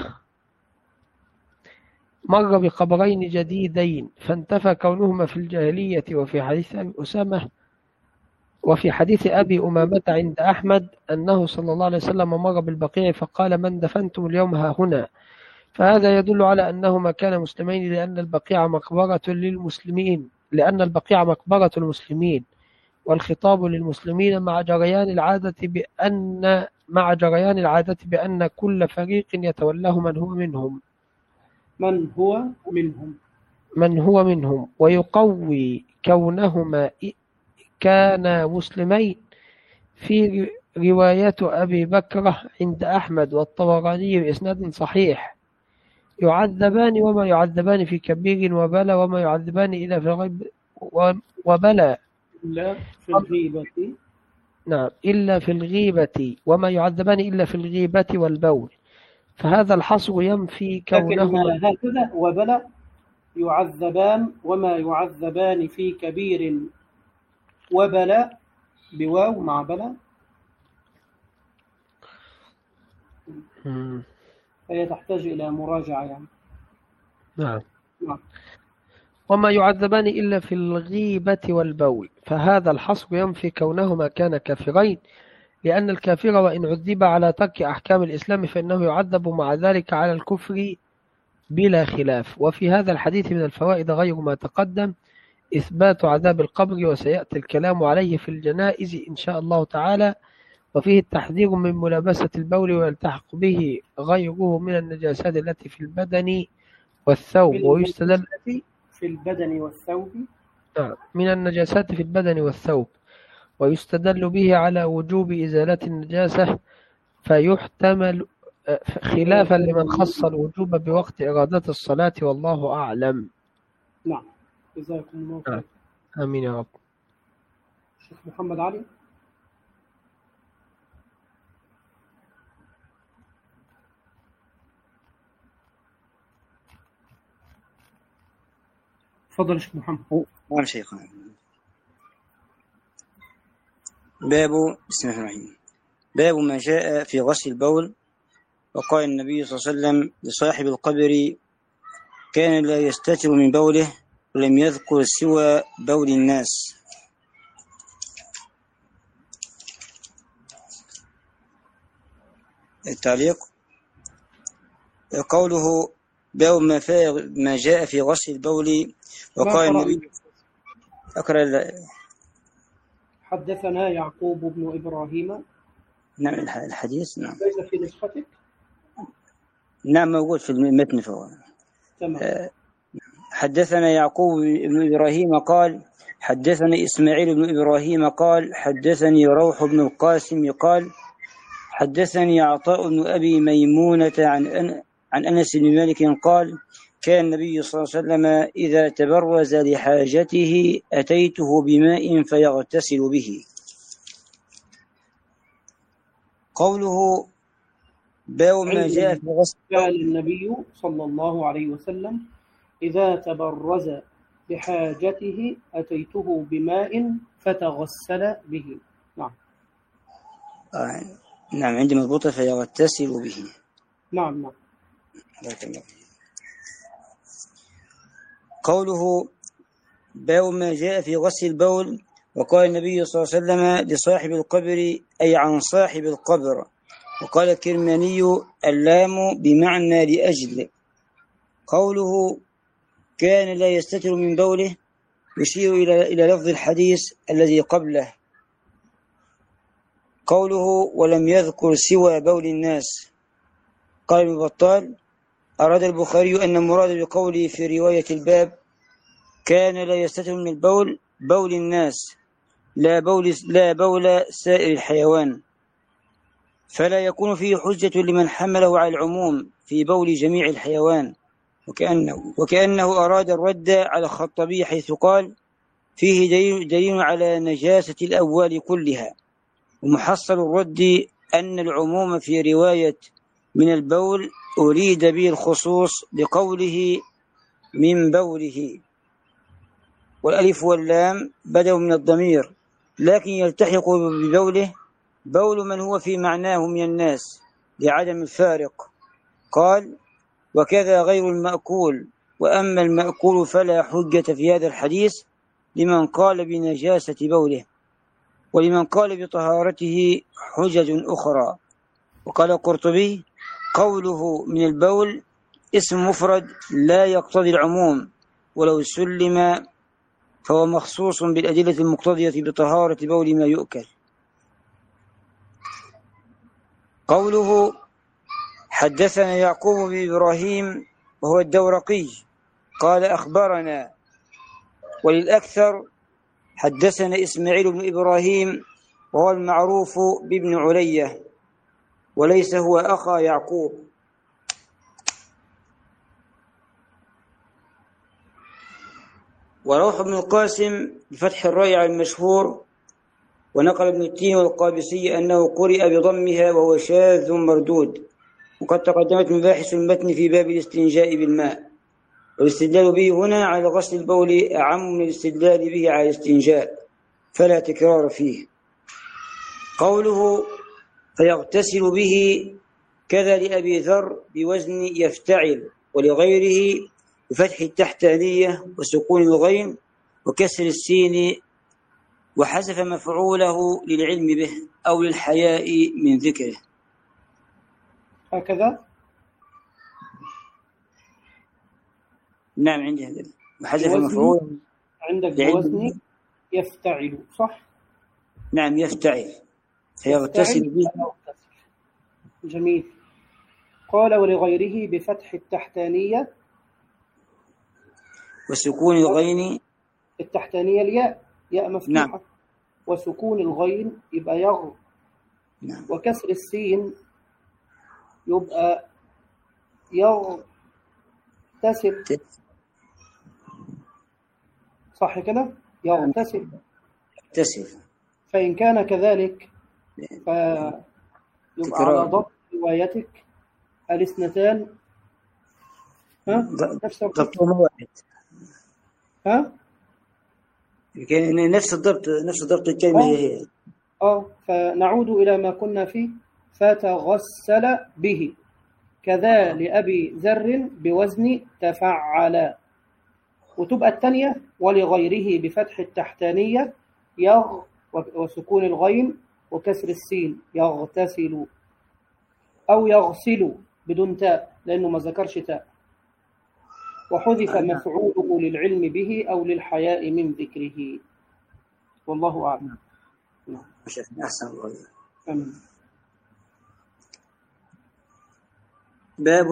مر بقبرين جديدين فانتفى كونهما في الجاهلية. وفي حديث أبي أسامة وفي حديث أبي أمامة عند أحمد أنه صلى الله عليه وسلم مر بالبقيع فقال من دفنتم اليوم ها هنا، فهذا يدل على أنهما كانا مسلمين، لأن البقيع مقبرة للمسلمين لأن البقيع مقبرة المسلمين، والخطاب للمسلمين مع جريان العادة بأن مع جريان العادة بأن كل فريق يتولاه من هو منهم من هو منهم من هو منهم ويقوي كونهما كانا مسلمين في رواية أبي بكر عند أحمد والطبراني بإسناد صحيح يعذبان وما يعذبان في كبير وبلى وما يعذبان إلا في الغيب وبلى إلا في الغيبة نعم إلا في الغيبة وما يعذبان إلا في الغيبة والبول، فهذا الحصر ينفي كونهما هكذا وبلى يعذبان وما يعذبان في كبير وبلى بواو مع بلى، فهي تحتاج إلى مراجعة يعني. نعم. نعم. وما يعذبان إلا في الغيبة والبول، فهذا الحصر ينفي كونهما كان كافرين، لأن الكافر وإن عذب على ترك أحكام الإسلام فإنه يعذب مع ذلك على الكفر بلا خلاف. وفي هذا الحديث من الفوائد غير ما تقدم إثبات عذاب القبر، وسيأتي الكلام عليه في الجنائز إن شاء الله تعالى. وفيه التحذير من ملابسة البول، ويلتحق به غيره من النجاسات التي في البدن والثوب، ويستدل في البدن والثوب من النجاسات في البدن والثوب ويستدل به على وجوب إزالة النجاسة، فيحتمل خلافا لمن خص الوجوب بوقت إرادة الصلاة، والله أعلم. نعم، جزاكم الله خير. آمين يا رب. شيخ محمد علي. تفضل شيخ محمد. نعم شيخنا. باب بسم الله الرحمن الرحيم. باب ما جاء في غسل البول. وقال النبي صلى الله عليه وسلم لصاحب القبر: كان لا يستتر من بوله ولم يذكر سوى بول الناس. التعليق: قوله باب ما, ما جاء في غسل البول. وقال النبي أقرأ. حدثنا يعقوب بن إبراهيم. نعم الحديث. نعم ليس في نسختك؟ نعم موجود في المتن فهو. تمام. حدثنا يعقوب بن إبراهيم قال حدثني إسماعيل بن إبراهيم قال حدثني روح بن القاسم قال حدثني عطاء بن أبي ميمونة عن أن عن أنس بن مالك قال: كان النبي صلى الله عليه وسلم إذا تبرز لحاجته أتيته بماء فيغتسل به. قوله باب ما جاء في غسل. قال النبي صلى الله عليه وسلم: إذا تبرز لحاجته أتيته بماء فتغسل به. نعم. آه. نعم عندي مضبوطة فيغتسل به. نعم نعم. قوله باب ما جاء في غسل البول. وقال النبي صلى الله عليه وسلم لصاحب القبر أي عن صاحب القبر. وقال الكرماني: اللام بمعنى لأجل. قوله كان لا يستتر من بوله يشير إلى إلى لفظ الحديث الذي قبله. قوله ولم يذكر سوى بول الناس. قال ابن بطال: أراد البخاري أن المراد بقوله في رواية الباب كان لا يستتر من البول بول الناس لا بول, لا بول سائر الحيوان، فلا يكون فيه حجة لمن حمله على العموم في بول جميع الحيوان. وكأنه, وكأنه أراد الرد على الخطبي حيث قال فيه دليل, دليل على نجاسة الأبوال كلها. ومحصل الرد أن العموم في رواية من البول أريد به الخصوص بقوله من بوله، والألف واللام بدأوا من الضمير، لكن يلتحق ببوله بول من هو في معناه من الناس لعدم الفارق. قال: وكذا غير المأكول. وأما المأكول فلا حجة في هذا الحديث لمن قال بنجاسة بوله، ولمن قال بطهارته حجج أخرى. وقال القرطبي: قوله من البول اسم مفرد لا يقتضي العموم، ولو سلم فهو مخصوص بالأدلة المقتضية بطهارة بول ما يؤكل. قوله حدثنا يعقوب بن إبراهيم وهو الدورقي قال أخبرنا، وللأكثر حدثنا إسماعيل بن إبراهيم وهو المعروف بابن علية وليس هو أخا يعقوب. وروح بن القاسم بفتح الراء المشهور. ونقل ابن التين والقابسي أنه قرئ بضمها وهو شاذ مردود. وقد تقدمت مباحث المتن في باب الاستنجاء بالماء، والاستدلال به هنا على غسل البول أعم من الاستدلال به على الاستنجاء، فلا تكرار فيه. قوله فيغتسل به كذا لأبي ذر بوزن يفتعل، ولغيره بفتح التحتانية وسكون الغين وكسر السين، وحذف مفعوله للعلم به أو للحياء من ذكره. هكذا نعم عندي هذا وحذف بوزن المفعول عندك لعلم. بوزن يفتعل، صح؟ نعم يفتعل فيغتسل يفتعل به. أو يغتسل. جميل. قال ولغيره بفتح التحتانية، وسكون الغين. التحتانية الياء، ياء مفتوحة. نعم. وسكون الغين يبقى يغ. نعم. وكسر السين يبقى يغتسل، صح كده؟ يغتسل. يغتسل. فإن كان كذلك فيبقى تكرار. على ضبط روايتك الاثنتان ها نفس الضبط. ضبطهما واحد. ها كان نفس الضبط نفس ضبط الكلمة هي هي. اه فنعود إلى ما كنا فيه. فتغسل به كذا لأبي ذر بوزن تفعل. وتبقى الثانية ولغيره بفتح التحتانية يغ وسكون الغين وكسر السين يغتسل، أو يغسل بدون تاء لأنه ما ذكرش تاء، وحذف مفعوله للعلم به أو للحياء من ذكره. والله أعلم. أحسن الله. أمين. باب.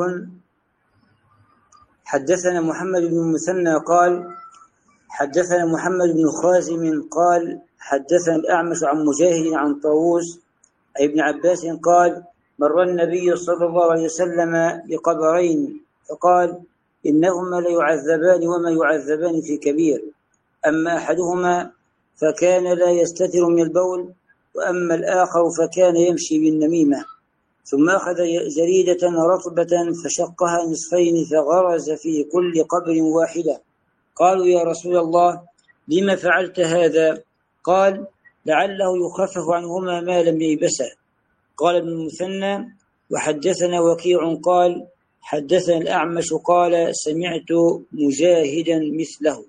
حدثنا محمد بن المثنى قال حدثنا محمد بن خازم قال حدثنا الأعمش عن مجاهد عن طاووس أي ابن عباس قال مر النبي صلى الله عليه وسلم بقبرين فقال إنهما ليعذبان وما يعذبان في كبير، أما أحدهما فكان لا يستتر من البول، وأما الآخر فكان يمشي بالنميمة. ثم أخذ جريدة رطبة فشقها نصفين فغرز في كل قبر واحدة. قالوا يا رسول الله لما فعلت هذا؟ قال لعله يخفف عنهما ما لم ييبسا. قال ابن المثنى وحدثنا وكيع قال حدثنا الأعمش قال سمعت مجاهدا مثله.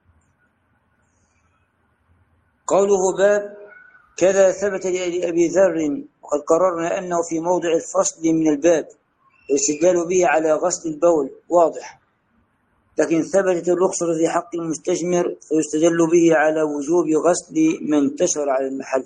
قوله باب كذا ثبت لأبي ذر، وقد قررنا أنه في موضع الفصل من الباب، الاستدلال به على غسل البول واضح، لكن ثبتت الرخصة في حق المستجمر فيستدل به على وجوب غسل من انتشر على المحل.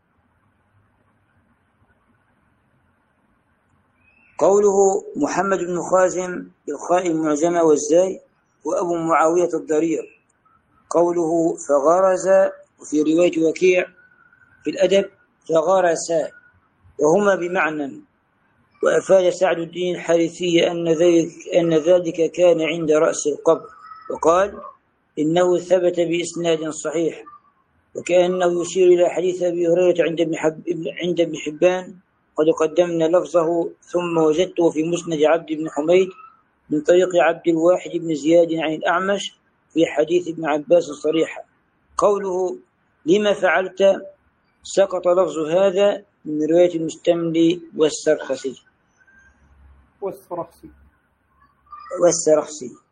قوله محمد بن خازم بالخاء المعجمة والزاي وأبو معاوية الضرير. قوله فغرز وفي رواية وكيع في الأدب فغرس، وهما بمعنى. وأفاد سعد الدين الحارثي أن ذلك, أن ذلك كان عند رأس القبر، وقال إنه ثبت بإسناد صحيح، وكأنه يشير إلى حديث أبي هريرة عند ابن, حب عند ابن حبان قد قدمنا لفظه، ثم وجدته في مسند عبد بن حميد من طريق عبد الواحد بن زياد عن الأعمش في حديث ابن عباس صريحا. قوله لما فعلت سقط لفظ هذا من رواية المستملي والسرخسي والسرخسي والسرخسي.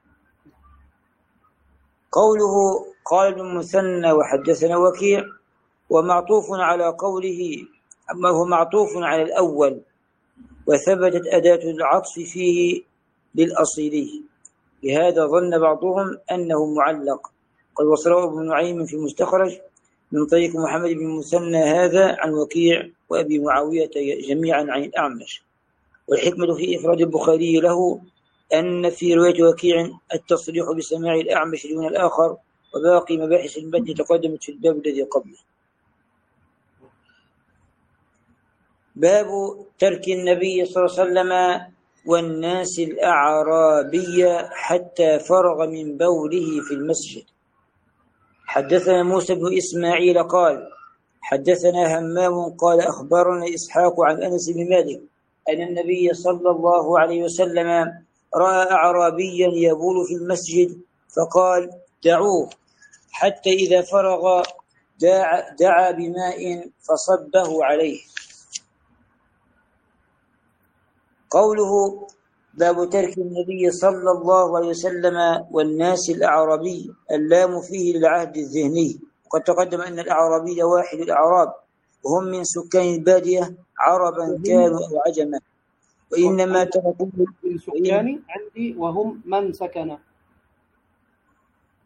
قوله قال ابن المثنى وحدثنا وكيع ومعطوف على قوله، أما هو معطوف على الأول، وثبتت أداة العطف فيه للأصيلي، لهذا ظن بعضهم أنه معلق. قد وصله ابن نعيم في المستخرج من طريق محمد بن المثنى هذا عن وكيع وأبي معاوية جميعا عن الأعمش. والحكمة في إفراد البخاري له أن في رواية وكيع التصريح بسماع الأعمش دون الآخر، وباقي مباحث المتن تقدمت في الباب الذي قبله. باب ترك النبي صلى الله عليه وسلم والناس الأعرابي حتى فرغ من بوله في المسجد. حدثنا موسى بن إسماعيل قال حدثنا همام قال أخبرنا إسحاق عن أنس بن مالك أن النبي صلى الله عليه وسلم رأى أعرابيا يبول في المسجد فقال دعوه، حتى إذا فرغ دعا, دعا بماء فصبه عليه. قوله باب ترك النبي صلى الله عليه وسلم والناس الأعرابي، اللام فيه للعهد الذهني، وقد تقدم أن الأعرابي واحد الأعراب، وهم من سكان البادية عربا كانوا أو عجما، وإنما تركوا من سكان عندي وهم من سكن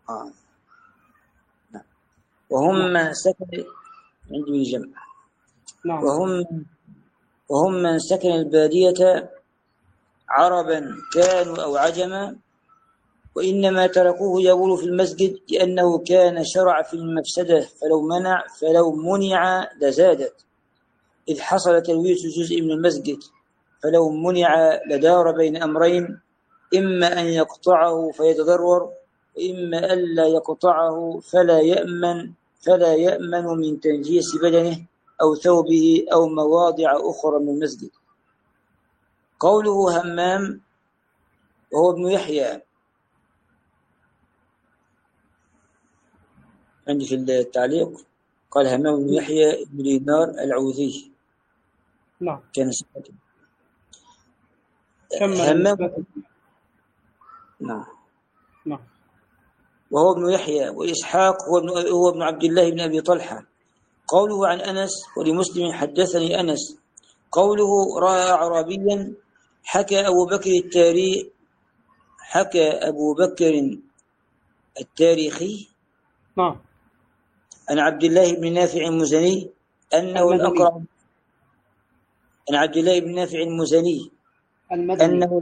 آه. نعم. وهم من سكن عندي من جمع نعم. وهم وهم من سكن البادية عربا كانوا أو عجما، وإنما تركوه يبول في المسجد لأنه كان شرع في المفسدة، فلو منع فلو منع لزادت، إذ حصل تلويث جزء من المسجد، فلو منع لدار بين أمرين، إما أن يقطعه فيتضرر، وإما ألا يقطعه فلا يأمن فلا يأمن من تنجيس بدنه أو ثوبه أو مواضع أخرى من المسجد. قوله همام وهو ابن يحيى، عندي في التعليق قال همام بن يحيى بن دينار العوذي. نعم. كان سبته همام. نعم. نعم. وهو ابن يحيى، وإسحاق هو ابن هو ابن عبد الله بن أبي طلحة. قوله عن أنس ولمسلم حدثني أنس. قوله رأى أعرابيا، حكى أبو بكر التاريخ حكى أبو بكر التاريخي نعم. عن عبد الله بن نافع المزني أنه الأقرع عن عبد الله بن نافع المزني المدني. أنه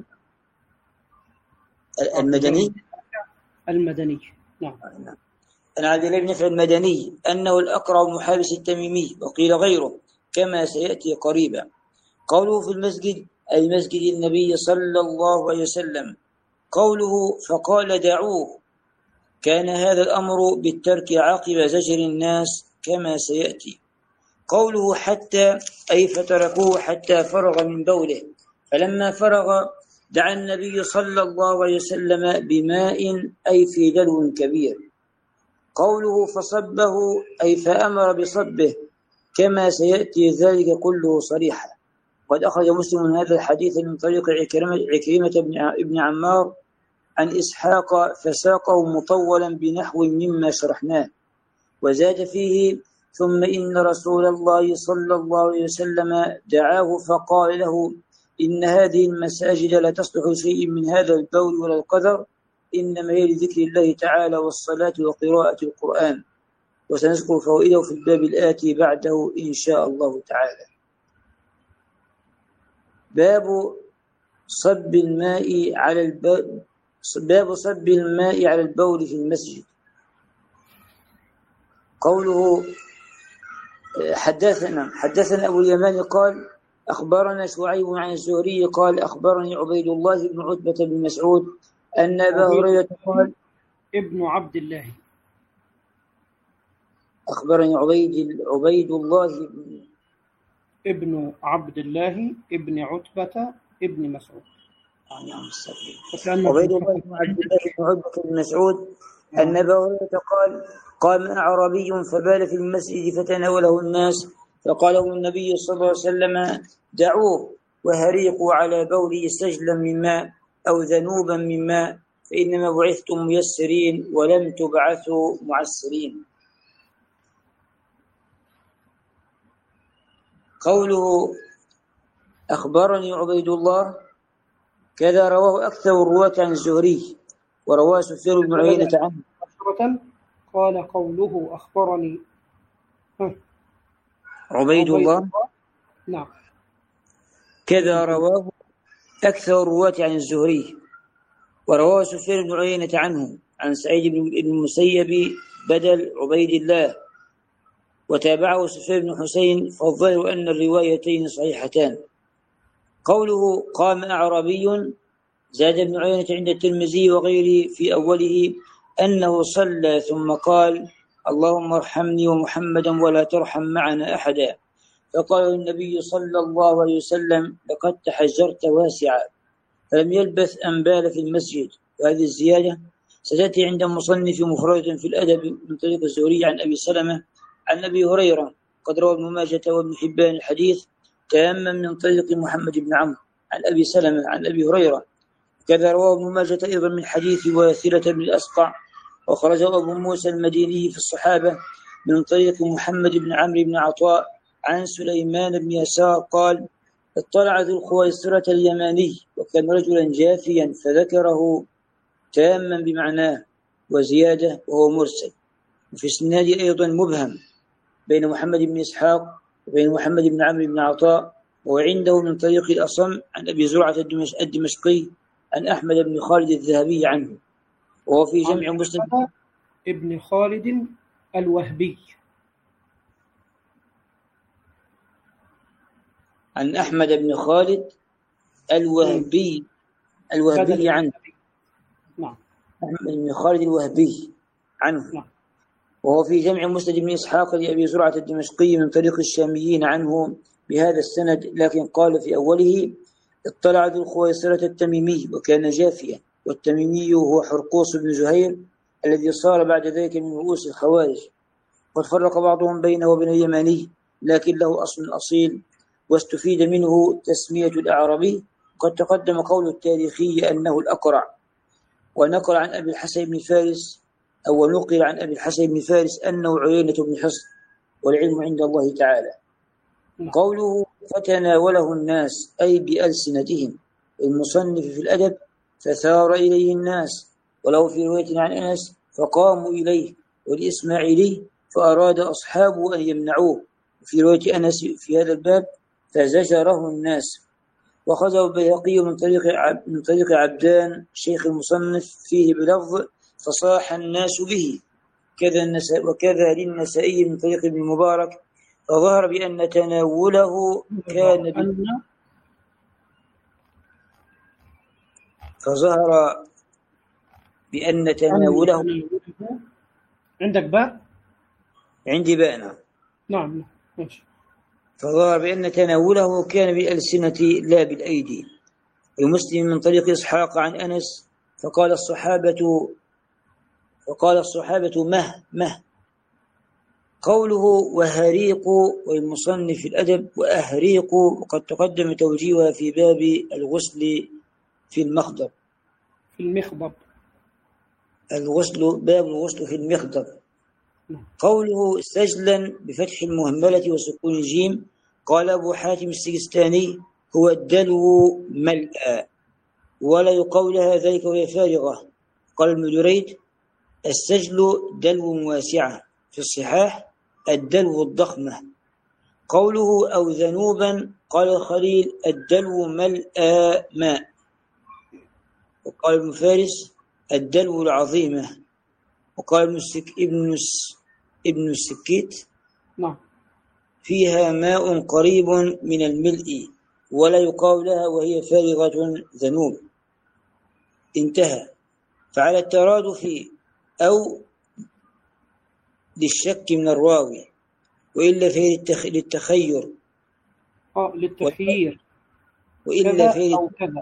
المدني المدني. نعم. عن عبد الله بن نافع المدني أنه الأقرع بن حابس التميمي، وقيل غيره كما سيأتي قريبا. قوله في المسجد أي مسجد النبي صلى الله عليه وسلم. قوله فقال دعوه، كان هذا الأمر بالترك عقب زجر الناس كما سيأتي. قوله حتى أي فتركوه حتى فرغ من بوله، فلما فرغ دعا النبي صلى الله عليه وسلم بماء أي في دلو كبير. قوله فصبه أي فأمر بصبه كما سيأتي ذلك كله صريحا. قد أخرج مسلم هذا الحديث من طريق عكرمة بن عمار عن إسحاق فساقه مطولا بنحو مما شرحناه، وزاد فيه ثم إن رسول الله صلى الله عليه وسلم دعاه فقال له إن هذه المساجد لا تصلح شيء من هذا البول ولا القدر، إنما هي لذكر الله تعالى والصلاة وقراءة القرآن، وسنذكر فوائده في الباب الآتي بعده إن شاء الله تعالى. باب صب الماء على البول باب صب الماء على البول في المسجد. قوله حدثنا حدثنا أبو اليمان قال أخبرنا شعيب عن الزهري قال أخبرني عبيد الله بن عتبة بن مسعود أن أبا هريرة قال ابن عبد الله أخبرني عبيد عبيد الله ابن عبد الله ابن عتبة ابن مسعود. عبيد الله بن عبد الله بن عتبة بن مسعود أن أبا هريرة قال قام أعرابي فبال في المسجد فتناوله الناس، فقال له النبي صلى الله عليه وسلم دعوه وهريقوا على بوله سجلا من ماء أو ذنوبا من ماء، فإنما بعثتم ميسرين ولم تبعثوا معسرين. قوله أخبرني عبيد الله كذا رواه أكثر الرواة عن الزهري، ورواه سفيان بن عيينة عنه. قال قوله أخبرني عبيد الله نعم كذا رواه أكثر الرواة عن الزهري، ورواه سفيان بن عيينة عنه عن سعيد بن المسيب بدل عبيد الله، وتابعه سفيان بن حسين، فالظاهر أن الروايتين صحيحتان. قوله قام أعرابي زاد ابن عيينة عند الترمذي وغيره في أوله أنه صلى ثم قال اللهم ارحمني ومحمدا ولا ترحم معنا أحدا، فقال النبي صلى الله عليه وسلم لقد تحجرت واسعا، فلم يلبث أن بال في المسجد. وهذه الزيادة ستأتي عند مصنف مخرجة في الأدب من طريق الزهري عن أبي سلمة عن أبي هريرة، قد روى ابن ماجة وابن حبان الحديث تاما من طريق محمد بن عمرو عن أبي سلمة عن أبي هريرة، كذا رواه ابن ماجة أيضا من حديث واثلة بن الأسقع، وخرجه أبو موسى المديني في الصحابة من طريق محمد بن عمرو بن عطاء عن سليمان بن يسار قال اطلع ذو الخويصرة اليماني وكان رجلا جافيا فذكره تاما بمعناه، وزيادة وهو مرسل. وفي إسناده أيضا مبهم بين محمد بن إسحاق وبين محمد بن عمرو بن عطاء، وعنده من طريق الأصم عن أبي زرعة الدمشقي عن أحمد بن خالد الذهبي عنه، وهو في جمع مسلم ابن خالد الوهبي عن أحمد بن خالد الوهبي الوهبي عنه. نعم. أحمد بن خالد الوهبي عنه. نعم. وهو في جمع مسند بن إسحاق لأبي زرعة الدمشقي من طريق الشاميين عنه بهذا السند، لكن قال في أوله: اطلع ذو الخويصرة التميمي وكان جافيا، والتميمي هو حرقوس بن زهير الذي صار بعد ذلك من رؤوس الخوارج، قد فرق بعضهم بينه وبين اليماني، لكن له أصل أصيل، واستفيد منه تسمية الأعربي. قد تقدم قول التاريخي أنه الأقرع، ونقل عن أبي الحسن بن فارس أو نقل عن أبي الحسن بن فارس أنه عيينة بن حصن، والعلم عند الله تعالى. قوله فتناوله الناس أي بألسنتهم، المصنف في الأدب فثار إليه الناس، وله في رواية عن أنس فقاموا إليه، والإسماعيلي فأراد أصحابه أن يمنعوه، في رواية أنس في هذا الباب فزجره الناس. وخذه البيهقي من طريق من طريق عبدان شيخ المصنف فيه بلفظ فصاح الناس به، كذا النساء وكذا للنسائي من طريق ابن المبارك، فظهر بأن تناوله كان فظهر بأن تناوله عندك باء؟ عندي باء. نعم. نعم. ماشي. فظهر بأن تناوله كان بالألسنة لا بالأيدي. المسلم من طريق إسحاق عن أنس فقال الصحابة فقال الصحابة مه مه. قوله وهريق والمصنف في الأدب وأهريق وقد تقدم توجيهها في باب الغسل في المخضب في المخضب الغسل باب الغسل في المخضب. قوله سجلا بفتح المهملة وسكون الجيم، قال أبو حاتم السجستاني هو الدلو ملأ، ولا يقول لها ذلك وهي فارغة. قال ابن دريد السجل دلو واسعة، في الصحاح الدلو الضخمة. قوله أو ذنوبا قال الخليل الدلو ملأ ماء، وقال ابن فارس الدلو العظيمة، وقال ابن السك... ابن الس... ابن السكيت نعم فيها ماء قريب من الملء، ولا يقال لها وهي فارغة ذنوب. انتهى. فعلى الترادف أو للشك من الراوي، وإلا فهي للتخ... للتخير اه للتخيير وإلا فهي أو كذا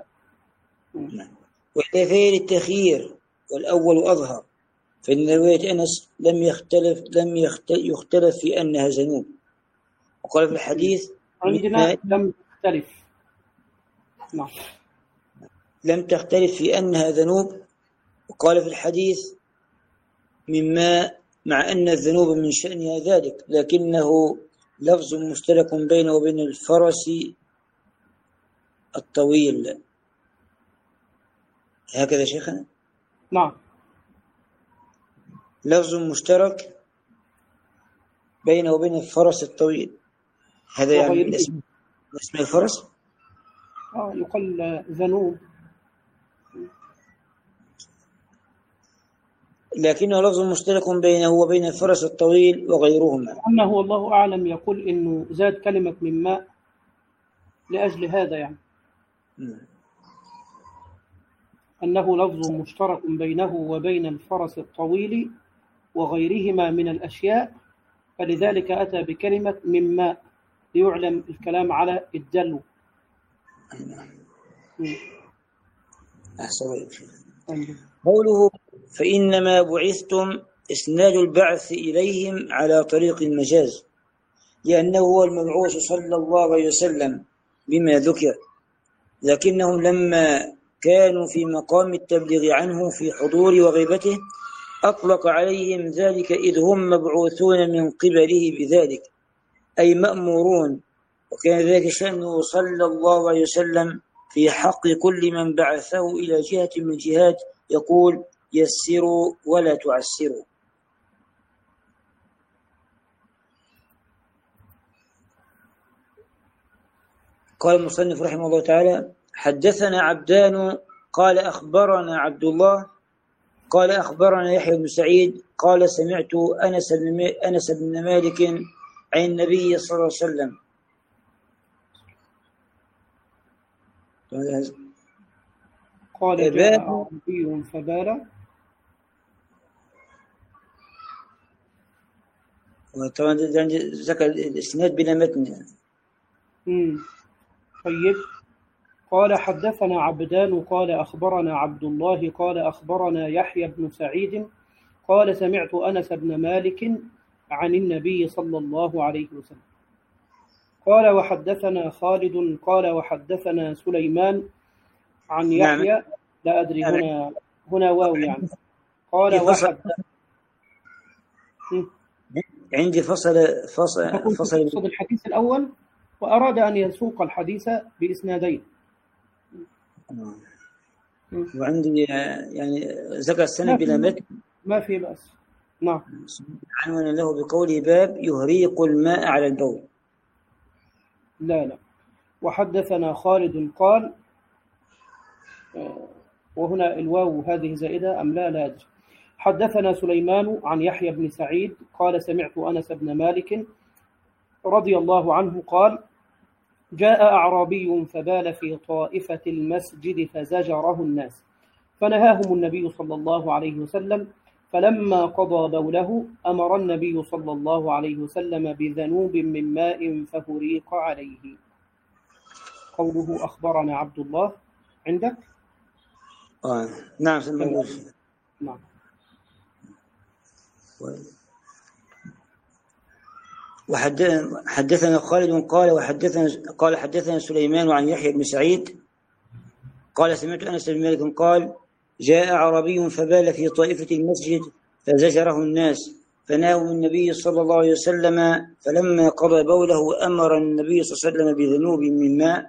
وإلا فهي للتخيير، والأول أظهر، فإن رواية أنس لم يختلف لم يختلف في أنها ذنوب. وقال في الحديث عندنا لم تختلف نعم لم تختلف في أنها ذنوب. وقال في الحديث مما مع أن الذنوب من شأنها ذلك، لكنه لفظ مشترك بينه وبين الفرس الطويل. هكذا شيخنا؟ نعم لفظ مشترك بينه وبين الفرس الطويل، هذا يعني من اسم اسم الفرس. اه يقال ذنوب، لكنه لفظ مشترك بينه وبين الفرس الطويل وغيرهما. أنه والله أعلم يقول إنه زاد كلمة من ماء لأجل هذا، يعني م. أنه لفظ مشترك بينه وبين الفرس الطويل وغيرهما من الأشياء، فلذلك أتى بكلمة من ماء ليعلم الكلام على الدلو. أحسن. قوله فإنما بعثتم إسناد البعث إليهم على طريق المجاز، لأنه هو المبعوث صلى الله عليه وسلم بما ذكر، لكنهم لما كانوا في مقام التبليغ عنه في حضور وغيبته أطلق عليهم ذلك، إذ هم مبعوثون من قبله بذلك أي مأمورون، وكان ذلك شأنه صلى الله عليه وسلم في حق كل من بعثه إلى جهة من جهات، يقول يسروا ولا تعسروا. قال المصنف رحمه الله تعالى: حدثنا عبدان قال أخبرنا عبد الله قال أخبرنا يحيى بن سعيد قال سمعت أنس بن أنس بن مالك عن النبي صلى الله عليه وسلم. قال جاء أعرابي فبال. طبعا ذكر الإسناد بلا متن. امم طيب. قال حدثنا عبدان قال أخبرنا عبد الله قال أخبرنا يحيى بن سعيد قال سمعت أنس بن مالك عن النبي صلى الله عليه وسلم. قال وحدثنا خالد قال وحدثنا سليمان عن يحيى. نعم. لا أدري هنا هنا واو يعني. قال وحدث عندي فصل فصل فصل الحديث الأول وأراد أن يسوق الحديث بإسنادين. وعندي يعني ذكر السنة بلا متن ما في بأس. نعم. عنوان له بقوله باب يهريق الماء على البول. لا لا. وحدثنا خالد قال، وهنا الواو هذه زائدة أم لا لا أدري. حدثنا سليمان عن يحيى بن سعيد قال سمعت أنس بن مالك رضي الله عنه قال جاء أعرابي فبال في طائفة المسجد فزجره الناس فنهاهم النبي صلى الله عليه وسلم، فلما قضى بوله أمر النبي صلى الله عليه وسلم بذنوب من ماء فهريق عليه. قوله أخبرنا عبد الله عندك؟ آه. نعم سمعت. نعم. وحدثنا خالد قال وحدثنا قال حدثنا سليمان عن يحيى بن سعيد قال سمعت أنس بن مالك قال جاء أعرابي فبال في طائفة المسجد فزجره الناس فنهاهم النبي صلى الله عليه وسلم، فلما قضى بوله أمر النبي صلى الله عليه وسلم بذنوب من ماء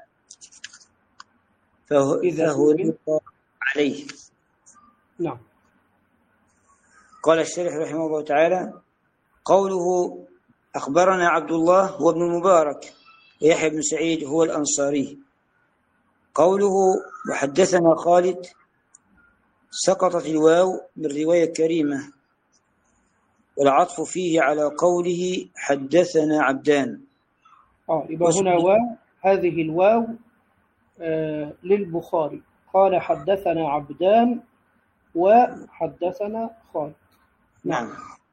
فهريق عليه. نعم. قال الشارح رحمه الله تعالى: قوله أخبرنا عبد الله هو ابن المبارك ويحيى بن سعيد هو الأنصاري. قوله وحدثنا خالد سقطت الواو من رواية كريمة والعطف فيه على قوله حدثنا عبدان. آه يبقى هنا واو، هذه الواو آه للبخاري قال حدثنا عبدان وحدثنا خالد. نعم.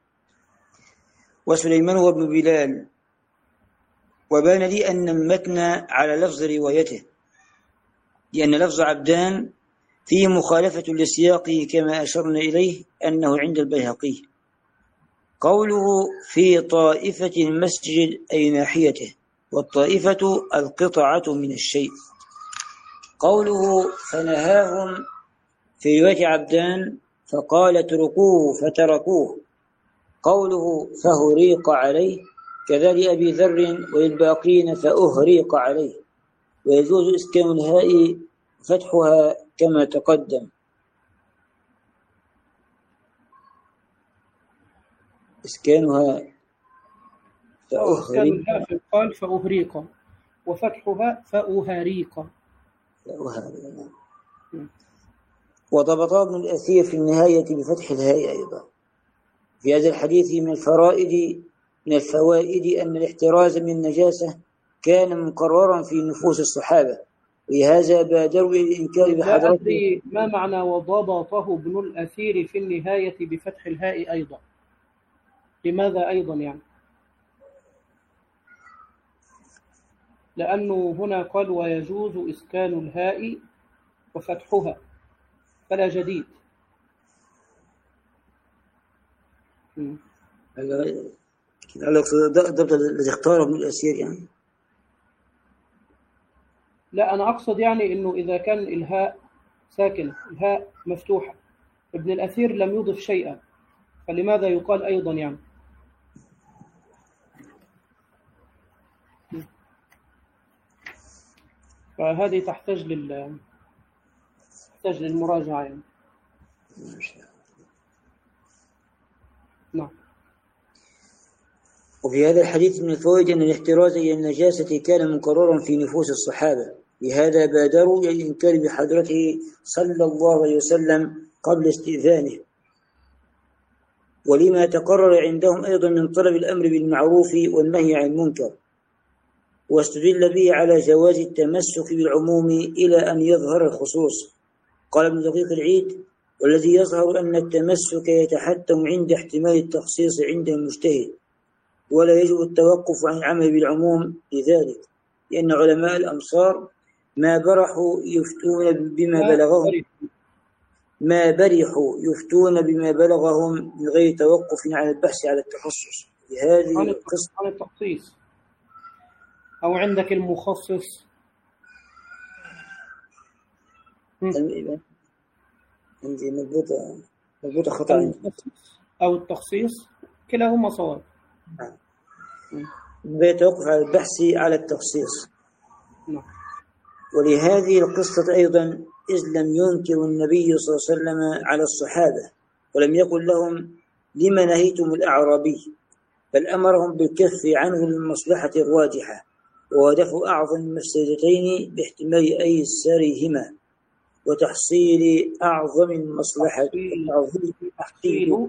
وسليمان هو ابن بلال. وبان لي أن المتن على لفظ روايته لأن لفظ عبدان فيه مخالفة لسياقه كما أشرنا إليه أنه عند البيهقي. قوله في طائفة المسجد أي ناحيته، والطائفة القطعة من الشيء. قوله فنهاهم في رواية عبدان فقال اتركوه فتركوه. قوله فهريق عليه كذلك أبي ذر وللباقين فأهريق عليه، ويجوز إسكان الهاء فتحها كما تقدم. إسكانها فأهريق قال فأهريق وفتحها فأهريق. وضبطها ابن الأثير في النهاية بفتح الهاء أيضا. في هذا الحديث من الفرائد من الفوائد أن الاحتراز من النجاسة كان مقررا في نفوس الصحابة، ولهذا بادروا إلى الإنكار بحضرته. لا أدري ما معنى وضبطه ابن الأثير في النهاية بفتح الهاء أيضا، لماذا أيضا يعني؟ لأنه هنا قال ويجوز إسكان الهاء وفتحها فلا جديد. ضبط الذي اختاره ابن الأثير يعني. لا أنا أقصد يعني إنه إذا كان الهاء ساكنة الهاء مفتوحة ابن الأثير لم يضف شيئا، فلماذا يقال أيضا يعني؟ فهذه تحتاج لل تحتاج للمراجعة يعني. نعم. وفي هذا الحديث من الفوائد أن الاحتراز إلى النجاسة كان مقررا في نفوس الصحابة، لهذا بادروا إلى الإنكار بحضرته صلى الله عليه وسلم قبل استئذانه، ولما تقرر عندهم أيضا من طلب الأمر بالمعروف والنهي عن المنكر، واستدل به على جواز التمسك بالعموم إلى أن يظهر الخصوص. قال ابن دقيق العيد: والذي يظهر أن التمسك يتحتم عند احتمال التخصيص عند المجتهد، ولا يجب التوقف عن العمل بالعموم لذلك، لأن علماء الأمصار ما برحوا يفتون بما بلغهم ما برحوا يفتون بما بلغهم من غير توقف عن البحث على التخصص. لهذه القصة عن التخصيص أو عندك المخصص عندي مضبوطة مضبوطة خطأ أو التخصيص، كلاهما صواب. بيتوقف على البحث على التخصيص. نعم. ولهذه القصة أيضا إذ لم ينكر النبي صلى الله عليه وسلم على الصحابة، ولم يقل لهم لما نهيتم الأعرابي، بل أمرهم بالكف عنه للمصلحة الراجحة ودفع أعظم المفسدتين باحتمال أيسرهما وتحصيل أعظم المصلحة تحصيل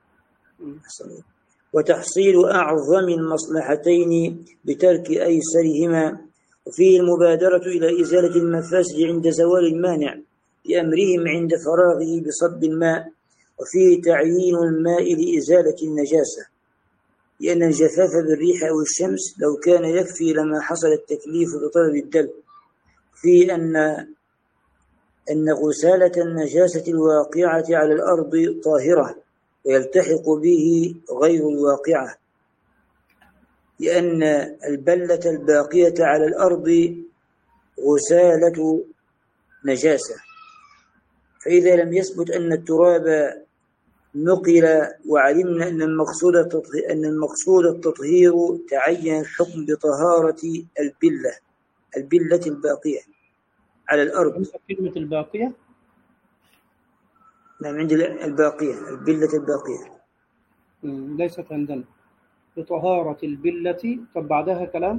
وتحصيل أعظم المصلحتين بترك أيسرهما. وفيه المبادرة إلى إزالة المفاسد عند زوال المانع بأمرهم عند فراغه بصب الماء، وفيه تعيين الماء لإزالة النجاسة، لأن الجفاف بالريح أو الشمس لو كان يكفي لما حصل التكليف بطلب الدلو. في أن أن غسالة النجاسة الواقعة على الأرض طاهرة ويلتحق به غير الواقعة، لأن البلة الباقية على الأرض غسالة نجاسة. فإذا لم يثبت أن التراب نقل وعلمنا أن المقصود أن المقصود التطهير تعين الحكم بطهارة البلة البلة الباقية على الأرض. كلمة الباقية؟ نعم، عند الباقية البلة الباقية ليست عندنا بطهارة البلة. طب بعدها كلام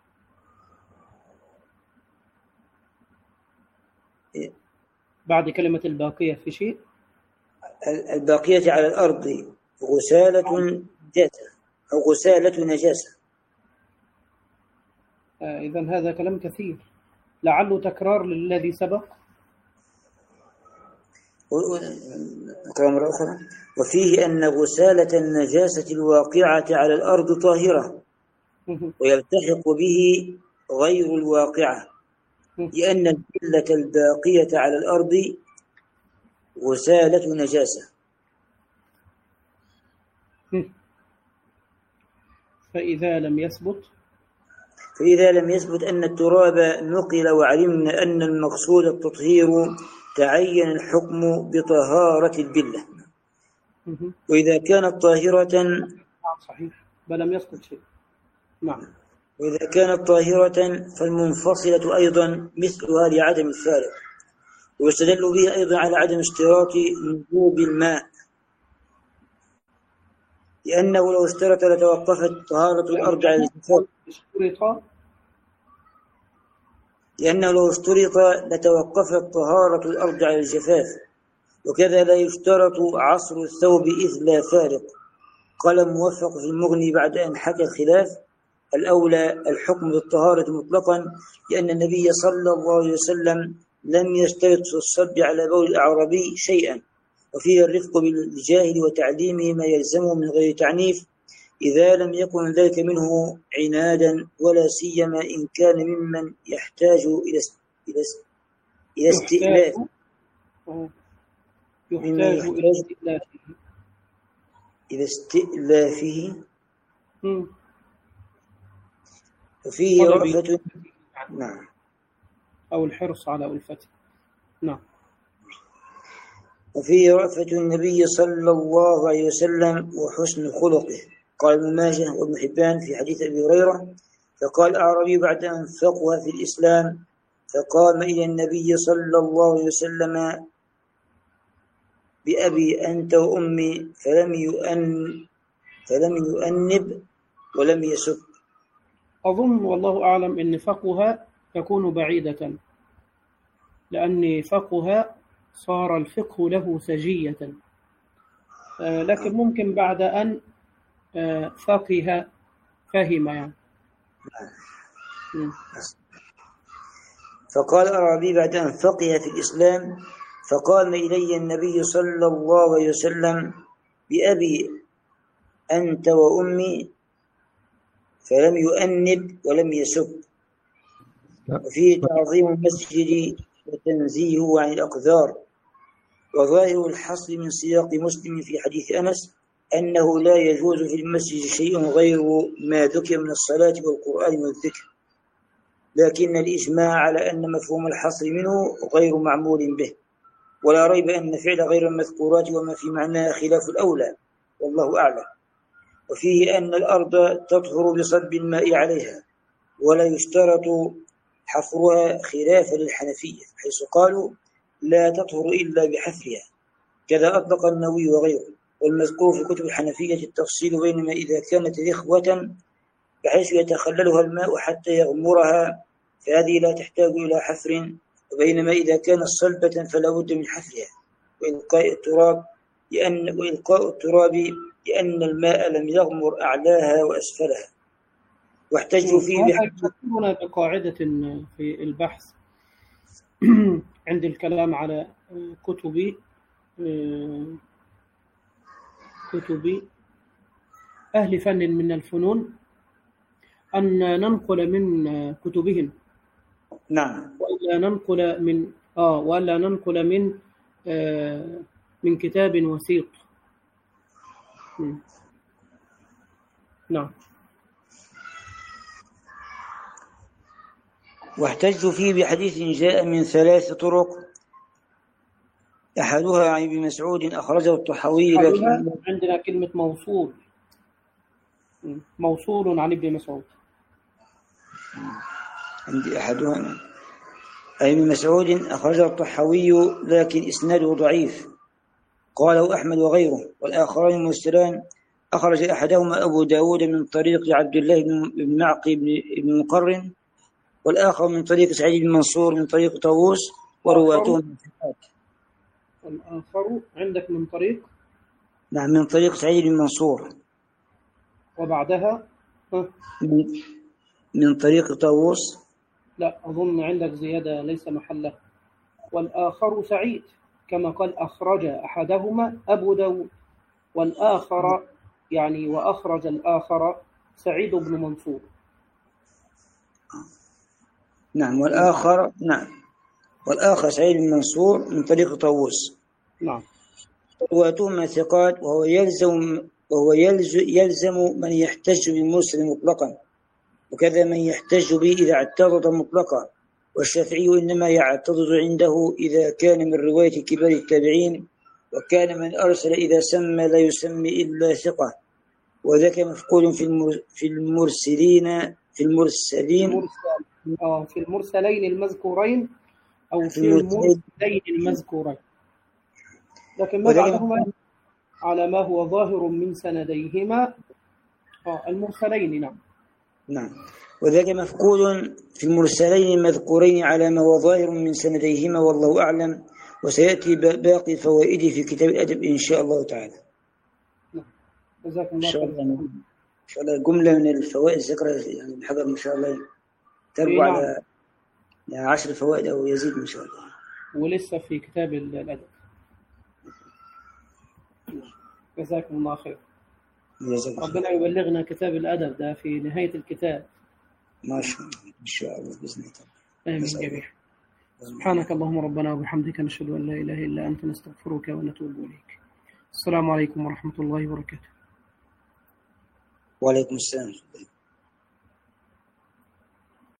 إيه؟ بعد كلمة الباقية في شيء؟ الباقية على الأرض غسالة نجاسة أو غسالة نجاسة. آه إذن هذا كلام كثير، لعله تكرار للذي سبق. أقرأ مرة أخرى: وفيه أن غسالة النجاسة الواقعة على الأرض طاهرة ويلتحق به غير الواقعة، لأن البلة الباقية على الأرض غسالة نجاسة. فإذا لم يثبت فإذا لم يثبت أن التراب نقل وعلمنا أن المقصود التطهير تعين الحكم بطهارة البلة. وإذا كانت طاهرة صحيح بل لم يثبت شيء. نعم. وإذا كانت طاهرة فالمنفصلة أيضا مثلها لعدم الفارق، ويستدل به أيضا على عدم اشتراط نضوب الماء، لأنه لو اشترط لتوقفت طهارة الأرض على الجفاف لأنه لو اشترط لتوقفت طهارة الأرض على الجفاف، وكذا لا يشترط عصر الثوب إذ لا فارق. قال موفق في المغني بعد أن حكى الخلاف: الأولى الحكم بالطهارة مطلقا، لأن النبي صلى الله عليه وسلم لم يشترط في الصب على بول الأعرابي شيئا، وفيه الرفق بالجاهل وتعليمه ما يلزمه من غير تعنيف إذا لم يكن ذلك منه عنادا، ولا سيما إن كان ممن يحتاج إلى إلى استئلاف يحتاج إلى استئلافه إلى استئلافه وفيه رأفة نعم أو الحرص على ألفته. نعم. وفيه رأفة النبي صلى الله عليه وسلم وحسن خلقه. قال ابن ماجه وابن حبان في حديث أبي هريرة: فقال أعرابي بعد أن فقه في الإسلام فقام إلى النبي صلى الله عليه وسلم بأبي أنت وأمي فلم يؤن فلم يؤنب ولم يسب. أظن والله أعلم أن فقها تكون بعيدة، لأن فقها صار الفقه له سجية، لكن ممكن بعد أن فقه فهم يعني. فقال أعرابي بعد أن فقه في الإسلام فقام إلي النبي صلى الله عليه وسلم بأبي أنت وأمي فلم يؤنب ولم يسب. وفيه تعظيم المسجد وتنزيهه عن الأقذار. وظاهر الحصر من سياق مسلم في حديث أنس أنه لا يجوز في المسجد شيء غير ما ذكر من الصلاة والقرآن والذكر، لكن الإجماع على أن مفهوم الحصر منه غير معمول به، ولا ريب أن فعل غير المذكورات وما في معناه خلاف الأولى، والله أعلم. وفيه أن الأرض تطهر بصب الماء عليها، ولا يشترط حفرها خلافا للحنفية حيث قالوا لا تطهر إلا بحفرها، كذا أطلق النووي وغيره. والمذكور في كتب الحنفية التفصيل بينما إذا كانت رخوة بحيث يتخللها الماء حتى يغمرها فهذه لا تحتاج إلى حفر، وبينما إذا كانت صلبة فلا بد من حفرها وإلقاء التراب لأن وإلقاء التراب لأن الماء لم يغمر أعلاها وأسفلها. واحتجوا فيه يذكرنا بقاعدة في البحث عند الكلام على كتب كتب أهل فن من الفنون أن ننقل من كتبهم، نعم، ولا ننقل من آه ولا ننقل من آه من كتاب وثيق. نعم. واحتجوا فيه بحديث جاء من ثلاث طرق أحدها عن ابن مسعود أخرجه الطحاوي، لكن عندنا كلمة موصول موصول عن ابن مسعود. عندي أحدها عن ابن مسعود أخرجه الطحاوي لكن إسناده ضعيف، قاله أحمد وغيره. والآخرين مرسلان أخرج أحدهما أبو داود من طريق عبد الله بن معقي بن مقرن، والآخر من طريق سعيد بن منصور من طريق طاووس ورواتهم. الآخر عندك من طريق؟ نعم، من طريق سعيد بن منصور. وبعدها من, من طريق طاووس. لا، أظن عندك زيادة ليس محله. والآخر سعيد كما قال أخرج أحدهما أبو داود، والآخر يعني وأخرج الآخر سعيد بن منصور. نعم، والآخر نعم والآخر سعيد بن منصور من طريق طاووس. نعم. رواتهما ثقات، وهو يلزم وهو يلزم من يحتج بالمرسل مطلقا، وكذا من يحتج به إذا اعترض مطلقا. والشافعي إنما يعترض عنده إذا كان من رواية كبار التابعين، وكان من أرسل إذا سمى لا يسمي إلا ثقة، وذاك مفقود في المرسلين في المرسلين آه في المرسلين المذكورين أو في المرسلين المذكورين، لكن ما بعدهما على ما هو ظاهر من سنديهما آه المرسلين. نعم نعم وذاك مفقود في المرسلين المذكورين على ما هو ظاهر من سنديهما، والله أعلم. وسيأتي باقي فوائده في كتاب الأدب إن شاء الله تعالى. جزاكم الله خير. إن شاء الله جملة من الفوائد ذكرها يعني الحضر إن شاء الله ترجع على عشر فوائد أو يزيد إن شاء الله، ولسه في كتاب الأدب. جزاكم الله خير. ربنا يبلغنا كتاب الأدب ده في نهاية الكتاب ما شاء الله إن شاء الله بإذن الله. آمين جميعا. سبحانك اللهم ربنا وبحمدك نشهد أن لا إله إلا أنت نستغفرك ونتوب إليك. السلام عليكم ورحمة الله وبركاته. وعليكم السلام.